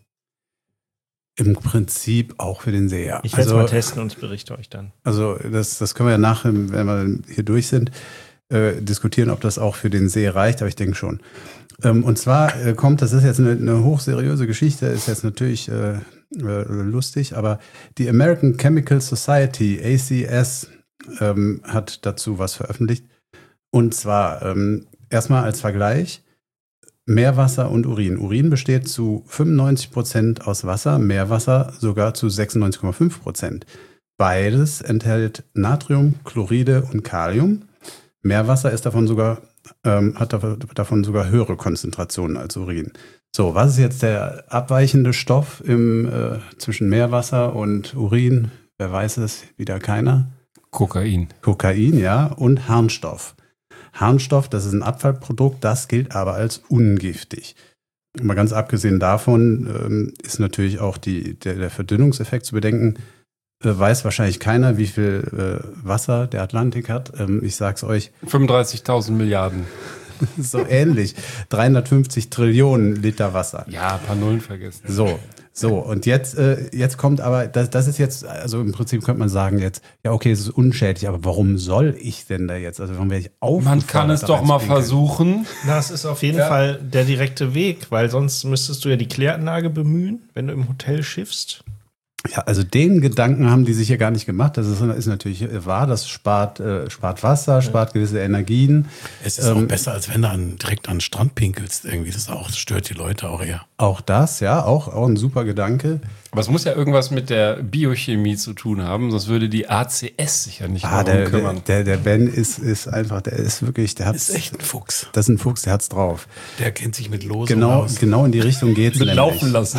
Speaker 1: Im Prinzip auch für den See, ja.
Speaker 5: Ich werde es mal testen und berichte euch dann.
Speaker 1: Also das können wir ja nachher, wenn wir hier durch sind, diskutieren, ob das auch für den See reicht, aber ich denke schon. Und zwar das ist jetzt eine hochseriöse Geschichte, ist jetzt natürlich lustig, aber die American Chemical Society, ACS, hat dazu was veröffentlicht. Und zwar erstmal als Vergleich, Meerwasser und Urin. Urin besteht zu 95% aus Wasser, Meerwasser sogar zu 96,5%. Beides enthält Natrium, Chloride und Kalium. Meerwasser ist davon hat davon sogar höhere Konzentrationen als Urin. So, was ist jetzt der abweichende Stoff zwischen Meerwasser und Urin? Wer weiß es? Wieder keiner.
Speaker 2: Kokain.
Speaker 1: Kokain, ja, und Harnstoff. Harnstoff, das ist ein Abfallprodukt, das gilt aber als ungiftig. Mal ganz abgesehen davon ist natürlich auch der Verdünnungseffekt zu bedenken. Weiß wahrscheinlich keiner, wie viel Wasser der Atlantik hat. Ich sag's euch.
Speaker 2: 35.000 Milliarden.
Speaker 1: So ähnlich. 350 Trillionen Liter Wasser.
Speaker 2: Ja, ein paar Nullen vergessen.
Speaker 1: So, und jetzt kommt aber, das ist jetzt, also im Prinzip könnte man sagen jetzt, ja okay, es ist unschädlich, aber warum soll ich denn da jetzt, also warum werde ich aufgefordert?
Speaker 2: Man kann es doch mal versuchen.
Speaker 5: Das ist auf jeden Fall der direkte Weg, weil sonst müsstest du ja die Kläranlage bemühen, wenn du im Hotel schiffst.
Speaker 1: Ja, also den Gedanken haben die sich ja gar nicht gemacht. Das ist natürlich wahr, das spart Wasser, spart gewisse Energien.
Speaker 4: Es ist auch besser, als wenn du direkt an den Strand pinkelst irgendwie. Das stört die Leute auch eher.
Speaker 1: Auch das, ja, auch ein super Gedanke.
Speaker 2: Aber es muss ja irgendwas mit der Biochemie zu tun haben, sonst würde die ACS sich ja nicht darum kümmern.
Speaker 1: Der Ben ist einfach, der ist wirklich, der hat.
Speaker 4: Das ist echt ein Fuchs.
Speaker 1: Das ist ein Fuchs, der hat's drauf.
Speaker 4: Der kennt sich mit Losung aus.
Speaker 1: Genau in die Richtung geht's.
Speaker 2: Mit laufen lassen.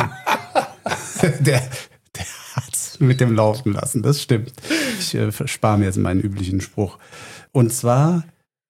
Speaker 1: Der hat's mit dem Laufen lassen, das stimmt. Ich spare mir jetzt meinen üblichen Spruch. Und zwar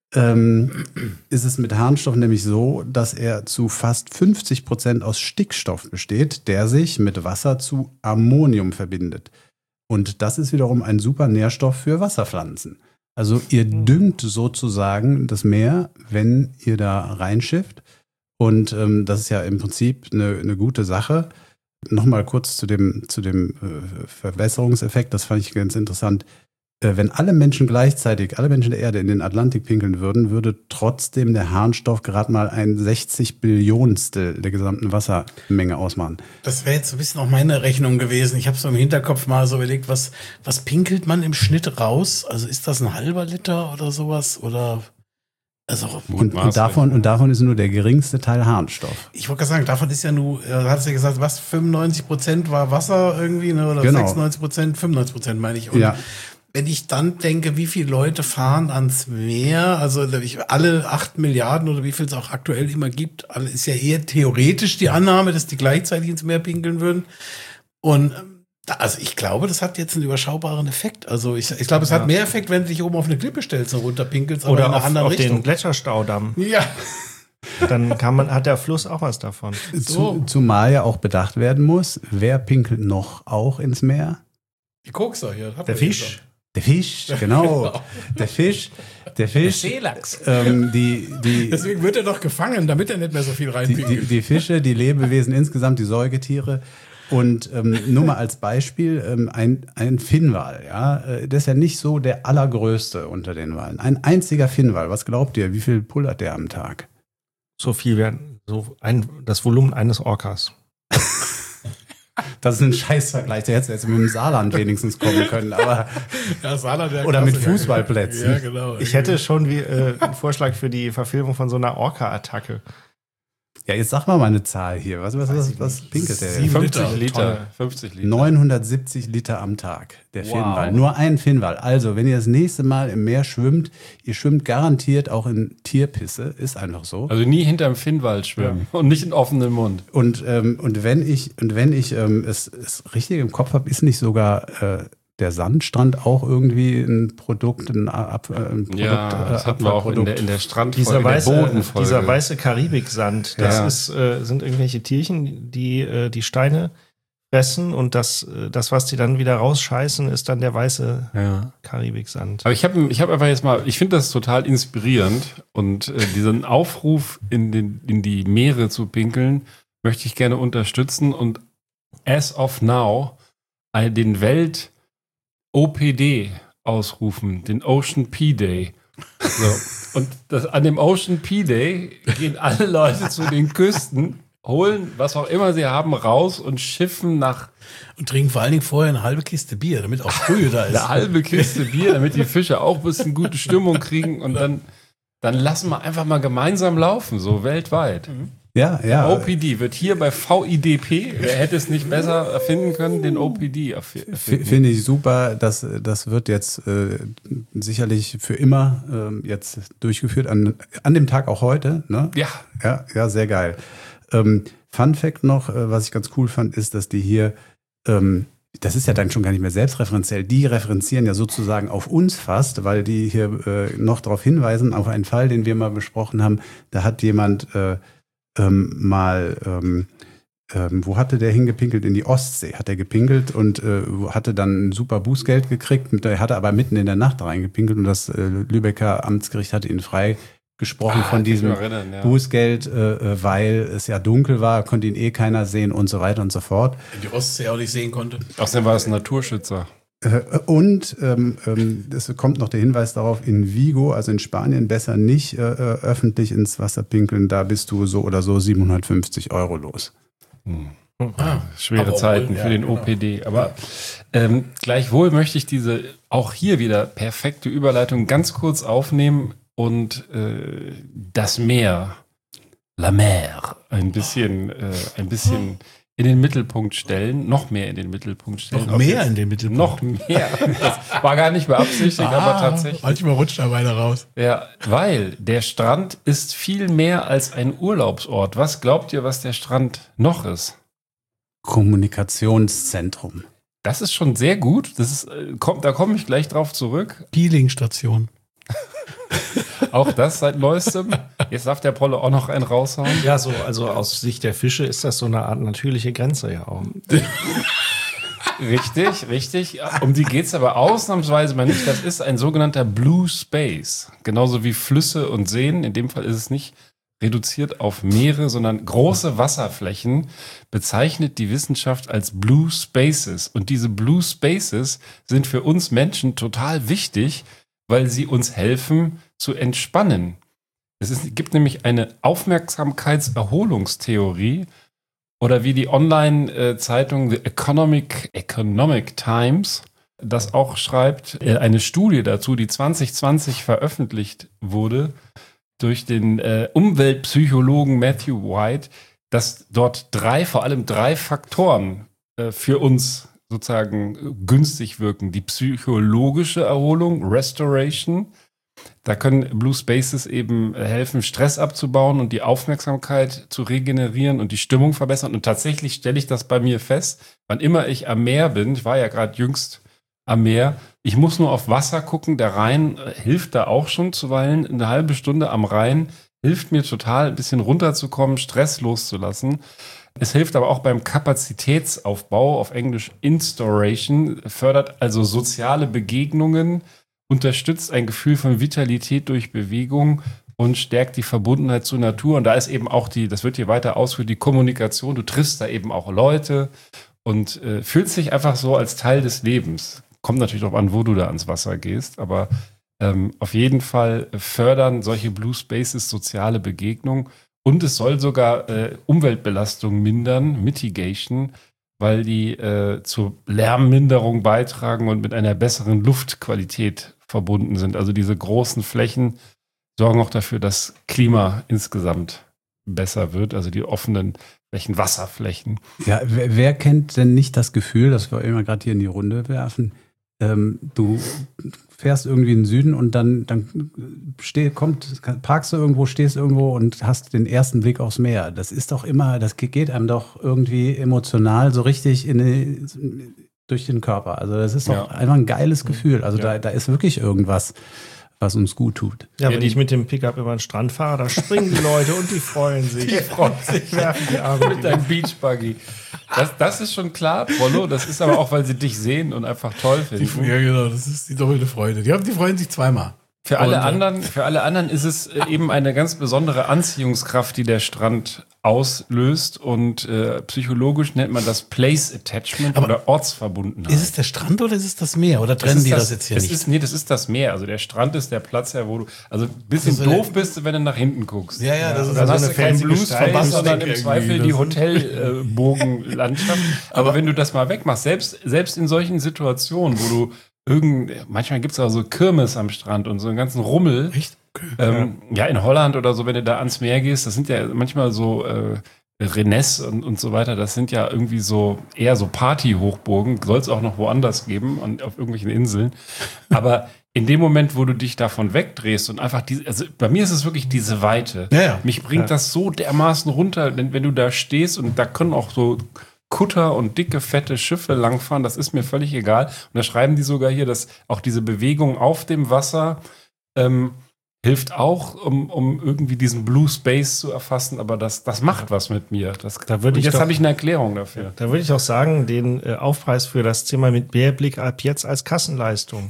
Speaker 1: ist es mit Harnstoff nämlich so, dass er zu fast 50% aus Stickstoff besteht, der sich mit Wasser zu Ammonium verbindet. Und das ist wiederum ein super Nährstoff für Wasserpflanzen. Also ihr düngt sozusagen das Meer, wenn ihr da reinschifft. Und das ist ja im Prinzip eine gute Sache. Nochmal kurz zu dem Verbesserungseffekt, das fand ich ganz interessant. Wenn alle Menschen der Erde in den Atlantik pinkeln würden, würde trotzdem der Harnstoff gerade mal ein 60 Billionstel der gesamten Wassermenge ausmachen.
Speaker 4: Das wäre jetzt so ein bisschen auch meine Rechnung gewesen. Ich habe so im Hinterkopf mal so überlegt, was pinkelt man im Schnitt raus? Also ist das ein halber Liter oder sowas? Oder also
Speaker 1: und davon ist nur der geringste Teil Harnstoff.
Speaker 4: Ich wollte gerade sagen, davon ist ja nur, hast du ja gesagt, was 95% war Wasser irgendwie, ne? Oder
Speaker 1: genau.
Speaker 4: 96%, 95% meine ich. Und
Speaker 1: ja.
Speaker 4: Wenn ich dann denke, wie viele Leute fahren ans Meer, also alle 8 Milliarden oder wie viel es auch aktuell immer gibt, ist ja eher theoretisch die Annahme, dass die gleichzeitig ins Meer pinkeln würden. Und also ich glaube, das hat jetzt einen überschaubaren Effekt. Also ich glaube, es hat mehr Effekt, wenn du dich oben auf eine Klippe stellst und runterpinkelst,
Speaker 5: oder
Speaker 4: aber in einer anderen
Speaker 5: auf
Speaker 4: Richtung.
Speaker 5: Den Gletscherstaudamm.
Speaker 4: Ja.
Speaker 5: Dann hat der Fluss auch was davon.
Speaker 1: Zumal ja auch bedacht werden muss, wer pinkelt noch auch ins Meer?
Speaker 4: Die Kokser hier.
Speaker 5: Der Fisch.
Speaker 1: Der Fisch, genau. Der Fisch. Der
Speaker 5: Seelachs.
Speaker 4: Deswegen wird er doch gefangen, damit er nicht mehr so viel reinpinkelt.
Speaker 1: Die Fische, die Lebewesen insgesamt, die Säugetiere. Und nur mal als Beispiel, ein Finnwal, ja, der ist ja nicht so der allergrößte unter den Walen. Ein einziger Finnwal, was glaubt ihr, wie viel pullert der am Tag?
Speaker 5: So viel das Volumen eines Orcas.
Speaker 1: Das ist ein Scheißvergleich. Der hätte jetzt mit dem Saarland wenigstens kommen können. Aber
Speaker 4: Ja, Saarland, der
Speaker 1: oder mit
Speaker 4: Klassiker.
Speaker 1: Fußballplätzen.
Speaker 4: Ja, genau.
Speaker 5: Ich hätte schon einen Vorschlag für die Verfilmung von so einer Orca-Attacke.
Speaker 1: Ja, jetzt sag mal eine Zahl hier. Was pinkelt der?
Speaker 4: 7
Speaker 2: 50
Speaker 4: Liter.
Speaker 2: Liter. 50 Liter.
Speaker 1: 970 Liter am Tag, der
Speaker 2: Wow.
Speaker 1: Finnwal. Nur ein Finnwal. Also, wenn ihr das nächste Mal im Meer schwimmt, ihr schwimmt garantiert auch in Tierpisse, ist einfach so.
Speaker 2: Also nie hinterm Finnwald schwimmen und nicht in offenem Mund.
Speaker 1: Und wenn ich es richtig im Kopf habe, ist nicht sogar der Sandstrand auch irgendwie ein Produkt, ein Produkt,
Speaker 2: Ja, das hatten wir auch in
Speaker 1: Abfallprodukt.
Speaker 2: der Strandfolge,
Speaker 5: Dieser
Speaker 2: in der
Speaker 5: weiße,
Speaker 2: Bodenfolge.
Speaker 5: dieser weiße Karibiksand, das
Speaker 2: Ja.
Speaker 5: sind irgendwelche Tierchen, die die Steine fressen und das, was die dann wieder rausscheißen, ist dann der weiße
Speaker 2: Ja.
Speaker 5: Karibiksand.
Speaker 2: Aber ich hab einfach jetzt mal, ich finde das total inspirierend und diesen Aufruf in die Meere zu pinkeln, möchte ich gerne unterstützen und as of now den Welt-OPD ausrufen, den Ocean P-Day. So. Und an dem Ocean P-Day gehen alle Leute zu den Küsten, holen, was auch immer sie haben, raus und schiffen nach
Speaker 4: Und trinken vor allen Dingen vorher eine halbe Kiste Bier, damit auch Brühe da ist.
Speaker 2: eine halbe Kiste Bier, damit die Fische auch ein bisschen gute Stimmung kriegen und dann lassen wir einfach mal gemeinsam laufen, so weltweit.
Speaker 1: Ja.
Speaker 2: OPD wird hier bei VIDP, wer hätte es nicht besser erfinden können, den OPD erfinden.
Speaker 1: Finde ich super. Das wird jetzt sicherlich für immer jetzt durchgeführt, an dem Tag auch heute. Ne?
Speaker 2: Ja,
Speaker 1: Ja, sehr geil. Fun Fact noch, was ich ganz cool fand, ist, dass die hier, das ist ja dann schon gar nicht mehr selbstreferenziell, die referenzieren ja sozusagen auf uns fast, weil die hier noch darauf hinweisen, auf einen Fall, den wir mal besprochen haben. Da hat jemand wo hatte der hingepinkelt? In die Ostsee hat er gepinkelt und hatte dann ein super Bußgeld gekriegt. Der hatte aber mitten in der Nacht reingepinkelt und das Lübecker Amtsgericht hatte ihn frei gesprochen von diesem Bußgeld, weil es ja dunkel war, konnte ihn keiner sehen und so weiter und so fort.
Speaker 4: Die Ostsee auch nicht sehen konnte.
Speaker 2: Außerdem war es ein Naturschützer.
Speaker 1: Und es kommt noch der Hinweis darauf, in Vigo, also in Spanien, besser nicht öffentlich ins Wasser pinkeln. Da bist du so oder so 750 € los.
Speaker 2: Schwere
Speaker 4: Aber
Speaker 2: Zeiten
Speaker 4: obwohl,
Speaker 2: für den
Speaker 4: genau.
Speaker 2: OPD. Aber gleichwohl möchte ich diese auch hier wieder perfekte Überleitung ganz kurz aufnehmen und das Meer, la mer, ein bisschen in den Mittelpunkt stellen, noch mehr in den Mittelpunkt stellen.
Speaker 4: Noch mehr in den Mittelpunkt.
Speaker 2: Noch mehr. Das war gar nicht beabsichtigt, aber tatsächlich.
Speaker 4: Manchmal rutscht da weiter raus.
Speaker 2: Ja, weil der Strand ist viel mehr als ein Urlaubsort. Was glaubt ihr, was der Strand noch ist?
Speaker 1: Kommunikationszentrum.
Speaker 2: Das ist schon sehr gut. Das ist, da komme ich gleich drauf zurück.
Speaker 4: Peelingstation.
Speaker 2: Auch das seit neuestem. Jetzt darf der Polle auch noch einen raushauen.
Speaker 5: Ja, also aus Sicht der Fische ist das so eine Art natürliche Grenze ja auch.
Speaker 2: Richtig. Um die geht es aber ausnahmsweise mal nicht. Das ist ein sogenannter Blue Space. Genauso wie Flüsse und Seen. In dem Fall ist es nicht reduziert auf Meere, sondern große Wasserflächen bezeichnet die Wissenschaft als Blue Spaces. Und diese Blue Spaces sind für uns Menschen total wichtig, weil sie uns helfen zu entspannen. Gibt nämlich eine Aufmerksamkeitserholungstheorie oder wie die Online-Zeitung The Economic Times das auch schreibt, eine Studie dazu, die 2020 veröffentlicht wurde durch den Umweltpsychologen Matthew White, dass dort vor allem drei Faktoren für uns sozusagen günstig wirken. Die psychologische Erholung, Restoration. Da können Blue Spaces eben helfen, Stress abzubauen und die Aufmerksamkeit zu regenerieren und die Stimmung verbessern. Und tatsächlich stelle ich das bei mir fest, wann immer ich am Meer bin, ich war ja gerade jüngst am Meer, ich muss nur auf Wasser gucken, der Rhein hilft da auch schon zuweilen. Eine halbe Stunde am Rhein hilft mir total, ein bisschen runterzukommen, Stress loszulassen. Es hilft aber auch beim Kapazitätsaufbau, auf Englisch Instauration, fördert also soziale Begegnungen, unterstützt ein Gefühl von Vitalität durch Bewegung und stärkt die Verbundenheit zur Natur. Und da ist eben auch das wird hier weiter ausführen, die Kommunikation. Du triffst da eben auch Leute und fühlst dich einfach so als Teil des Lebens. Kommt natürlich darauf an, wo du da ans Wasser gehst, aber auf jeden Fall fördern solche Blue Spaces soziale Begegnungen. Und es soll sogar Umweltbelastung mindern, Mitigation, weil die zur Lärmminderung beitragen und mit einer besseren Luftqualität verbunden sind. Also diese großen Flächen sorgen auch dafür, dass Klima insgesamt besser wird, also die offenen Flächen, Wasserflächen.
Speaker 1: Ja, wer kennt denn nicht das Gefühl, das wir immer gerade hier in die Runde werfen, du fährst irgendwie in den Süden und dann parkst du irgendwo, stehst irgendwo und hast den ersten Blick aufs Meer. Das ist doch immer, das geht einem doch irgendwie emotional so richtig durch den Körper. Also das ist doch einfach ein geiles Gefühl. Also da ist wirklich irgendwas, was uns gut tut.
Speaker 5: Ja, wenn ich mit dem Pickup über den Strand fahre, da springen die Leute und die freuen sich. Werfen die Arme
Speaker 2: mit deinem Beachbuggy. Das ist schon klar, Rollo. Das ist aber auch, weil sie dich sehen und einfach toll finden.
Speaker 4: Ja, genau, das ist die doppelte Freude. Die freuen sich zweimal.
Speaker 2: Für alle anderen ist es eben eine ganz besondere Anziehungskraft, die der Strand auslöst, und psychologisch nennt man das Place Attachment oder Ortsverbundenheit.
Speaker 4: Ist es der Strand oder ist es das Meer? Oder trennen die das jetzt hier nicht?
Speaker 2: Das ist das Meer. Also der Strand ist der Platz, wo du ein bisschen doof bist, wenn du nach hinten guckst.
Speaker 4: Ja, das ist
Speaker 2: dann hast
Speaker 4: eine
Speaker 2: du keinen Blues
Speaker 4: vom Wasser,
Speaker 2: sondern im Zweifel die Hotelbogenlandschaft. Aber wenn du das mal wegmachst, selbst in solchen Situationen, wo du manchmal gibt es auch so Kirmes am Strand und so einen ganzen Rummel.
Speaker 4: Echt? Okay.
Speaker 2: In Holland oder so, wenn du da ans Meer gehst, das sind ja manchmal so Rennes und so weiter, das sind ja irgendwie so eher so Party-Hochburgen, soll es auch noch woanders geben und auf irgendwelchen Inseln. Aber in dem Moment, wo du dich davon wegdrehst und einfach also bei mir ist es wirklich diese Weite.
Speaker 4: Ja.
Speaker 2: Mich bringt das so dermaßen runter, denn wenn du da stehst, und da können auch so Kutter und dicke, fette Schiffe langfahren, das ist mir völlig egal. Und da schreiben die sogar hier, dass auch diese Bewegung auf dem Wasser hilft auch, um irgendwie diesen Blue Space zu erfassen, aber das macht was mit mir. Jetzt habe ich eine Erklärung dafür.
Speaker 5: Da würde ich auch sagen, den Aufpreis für das Zimmer mit Meerblick ab jetzt als Kassenleistung.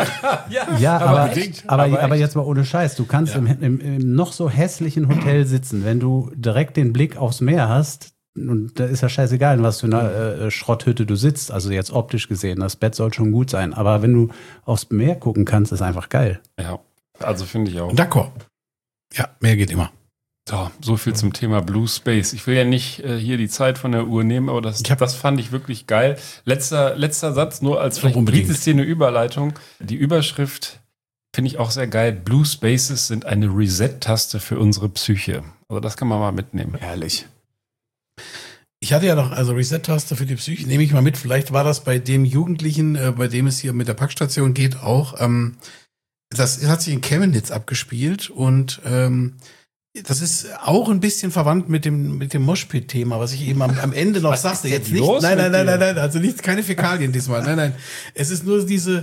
Speaker 1: aber jetzt mal ohne Scheiß. Du kannst im noch so hässlichen Hotel sitzen, wenn du direkt den Blick aufs Meer hast. Und da ist ja scheißegal, in was für einer Schrotthütte du sitzt. Also jetzt optisch gesehen, das Bett soll schon gut sein. Aber wenn du aufs Meer gucken kannst, ist einfach geil.
Speaker 2: Ja, also finde ich auch.
Speaker 4: D'accord. Ja, Meer geht immer.
Speaker 2: So viel zum Thema Blue Space. Ich will ja nicht hier die Zeit von der Uhr nehmen, aber das fand ich wirklich geil. Letzter Satz, nur als vielleicht eine Überleitung. Die Überschrift finde ich auch sehr geil. Blue Spaces sind eine Reset-Taste für unsere Psyche. Also das kann man mal mitnehmen.
Speaker 1: Herrlich.
Speaker 4: Ich hatte ja noch, also Reset-Taste für die Psyche, nehme ich mal mit. Vielleicht war das bei dem Jugendlichen, bei dem es hier mit der Packstation geht, auch. Das hat sich in Chemnitz abgespielt und das ist auch ein bisschen verwandt mit dem Moshpit-Thema, was ich eben am Ende noch sagte. Jetzt nicht. Nein, also nicht, keine Fäkalien diesmal. Nein. Es ist nur die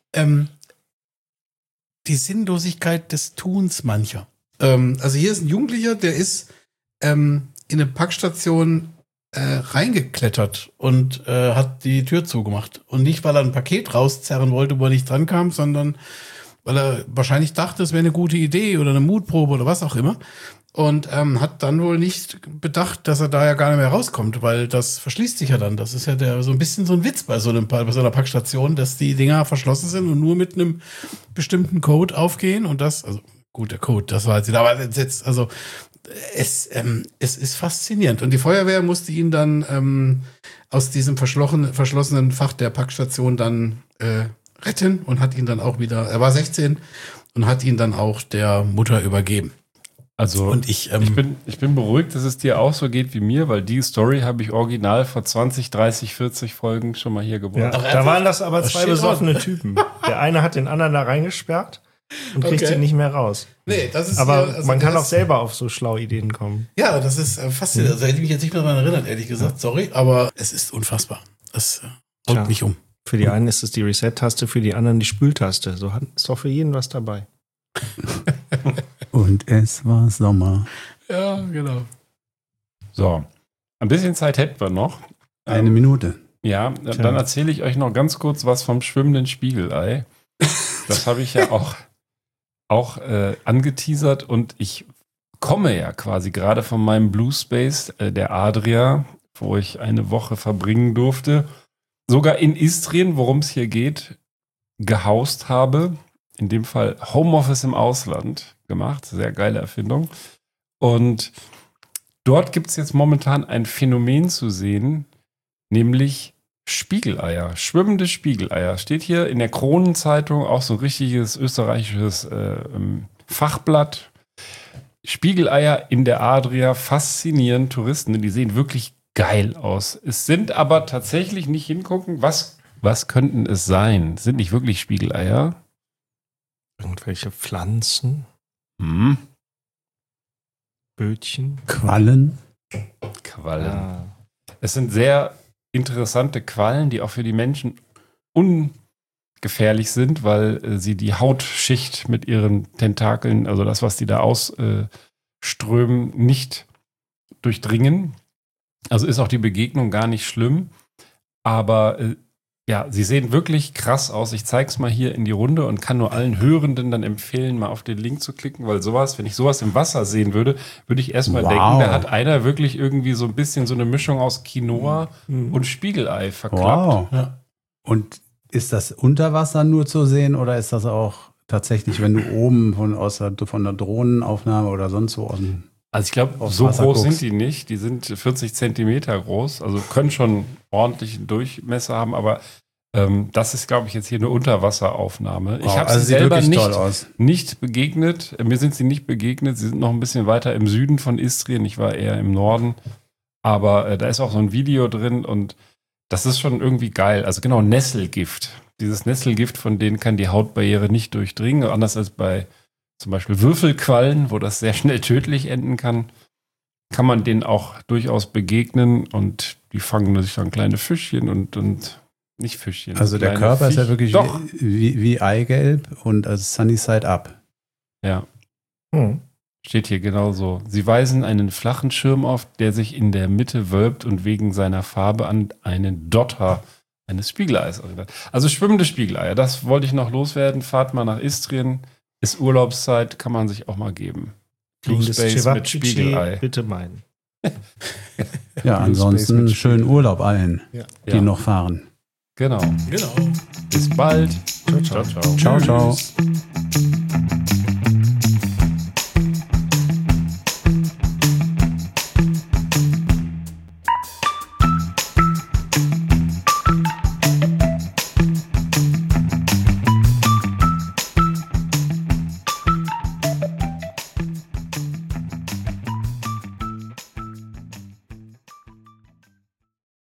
Speaker 4: Sinnlosigkeit des Tuns mancher. Also hier ist ein Jugendlicher, der ist in eine Packstation reingeklettert und hat die Tür zugemacht. Und nicht, weil er ein Paket rauszerren wollte, wo er nicht dran kam, sondern weil er wahrscheinlich dachte, es wäre eine gute Idee oder eine Mutprobe oder was auch immer. Und hat dann wohl nicht bedacht, dass er da ja gar nicht mehr rauskommt, weil das verschließt sich ja dann. Das ist ja so ein bisschen so ein Witz bei so einer Packstation, dass die Dinger verschlossen sind und nur mit einem bestimmten Code aufgehen. Und das, also gut, der Code, das war jetzt, aber jetzt, also es ist faszinierend. Und die Feuerwehr musste ihn dann aus diesem verschlossenen Fach der Packstation dann retten und hat ihn dann auch wieder, er war 16 und hat ihn dann auch der Mutter übergeben.
Speaker 2: Also und ich bin beruhigt, dass es dir auch so geht wie mir, weil die Story habe ich original vor 20, 30, 40 Folgen schon mal hier gebracht.
Speaker 5: Ja, da waren das aber zwei besoffene Typen. Der eine hat den anderen da reingesperrt und kriegt ihn nicht mehr raus.
Speaker 4: Nee, das ist
Speaker 5: aber also man kann auch selber auf so schlaue Ideen kommen.
Speaker 4: Ja, das ist faszinierend. Also hätte ich mich jetzt nicht mehr daran erinnert, ehrlich gesagt. Sorry, aber es ist unfassbar. Das haut mich um.
Speaker 5: Für die einen ist es die Reset-Taste, für die anderen die Spültaste. So ist doch für jeden was dabei.
Speaker 1: Und es war Sommer.
Speaker 4: Ja, genau.
Speaker 2: So, ein bisschen Zeit hätten wir noch.
Speaker 1: Eine Minute.
Speaker 2: Ja, dann erzähle ich euch noch ganz kurz was vom schwimmenden Spiegelei. Das habe ich ja auch angeteasert und ich komme ja quasi gerade von meinem Blue Space, der Adria, wo ich eine Woche verbringen durfte. Sogar in Istrien, worum es hier geht, gehaust habe. In dem Fall Homeoffice im Ausland gemacht. Sehr geile Erfindung. Und dort gibt es jetzt momentan ein Phänomen zu sehen, nämlich Spiegeleier, schwimmende Spiegeleier. Steht hier in der Kronenzeitung, auch so ein richtiges österreichisches Fachblatt. Spiegeleier in der Adria faszinieren Touristen. Die sehen wirklich geil aus. Es sind aber tatsächlich nicht hingucken, was könnten es sein? Es sind nicht wirklich Spiegeleier.
Speaker 5: Irgendwelche Pflanzen, Bötchen.
Speaker 1: Quallen.
Speaker 2: Quallen. Es sind sehr interessante Quallen, die auch für die Menschen ungefährlich sind, weil sie die Hautschicht mit ihren Tentakeln, also das, was die da ausströmen, nicht durchdringen. Also ist auch die Begegnung gar nicht schlimm. Aber ja, sie sehen wirklich krass aus. Ich zeige es mal hier in die Runde und kann nur allen Hörenden dann empfehlen, mal auf den Link zu klicken, weil wenn ich sowas im Wasser sehen würde, würde ich erstmal denken, da hat einer wirklich irgendwie so ein bisschen so eine Mischung aus Quinoa und Spiegelei verklappt.
Speaker 1: Wow. Ja. Und ist das unter Wasser nur zu sehen oder ist das auch tatsächlich, wenn du oben von der Drohnenaufnahme oder sonst wo aus dem
Speaker 2: Also ich glaube, so groß sind die nicht. Die sind 40 Zentimeter groß, also können schon ordentlichen Durchmesser haben, aber das ist, glaube ich, jetzt hier eine Unterwasseraufnahme. Ich habe sie selber nicht begegnet. Mir sind sie nicht begegnet. Sie sind noch ein bisschen weiter im Süden von Istrien. Ich war eher im Norden. Aber da ist auch so ein Video drin und das ist schon irgendwie geil. Also genau, Nesselgift. Dieses Nesselgift, von denen kann die Hautbarriere nicht durchdringen. Anders als bei zum Beispiel Würfelquallen, wo das sehr schnell tödlich enden kann man denen auch durchaus begegnen und die fangen sich dann kleine Fischchen und nicht Fischchen.
Speaker 1: Also der Körper ist ja wirklich wie Eigelb und als Sunny Side Up.
Speaker 2: Ja. Steht hier genauso. Sie weisen einen flachen Schirm auf, der sich in der Mitte wölbt und wegen seiner Farbe an einen Dotter eines Spiegeleiers erinnert. Also schwimmende Spiegeleier, das wollte ich noch loswerden. Fahrt mal nach Istrien. Ist Urlaubszeit, kann man sich auch mal geben. Blue Space mit Spiegelei.
Speaker 5: Bitte meinen.
Speaker 1: Ja, ansonsten schönen Urlaub allen, die noch fahren.
Speaker 2: Genau. Bis bald.
Speaker 5: Ciao, ciao.
Speaker 1: Ciao, ciao.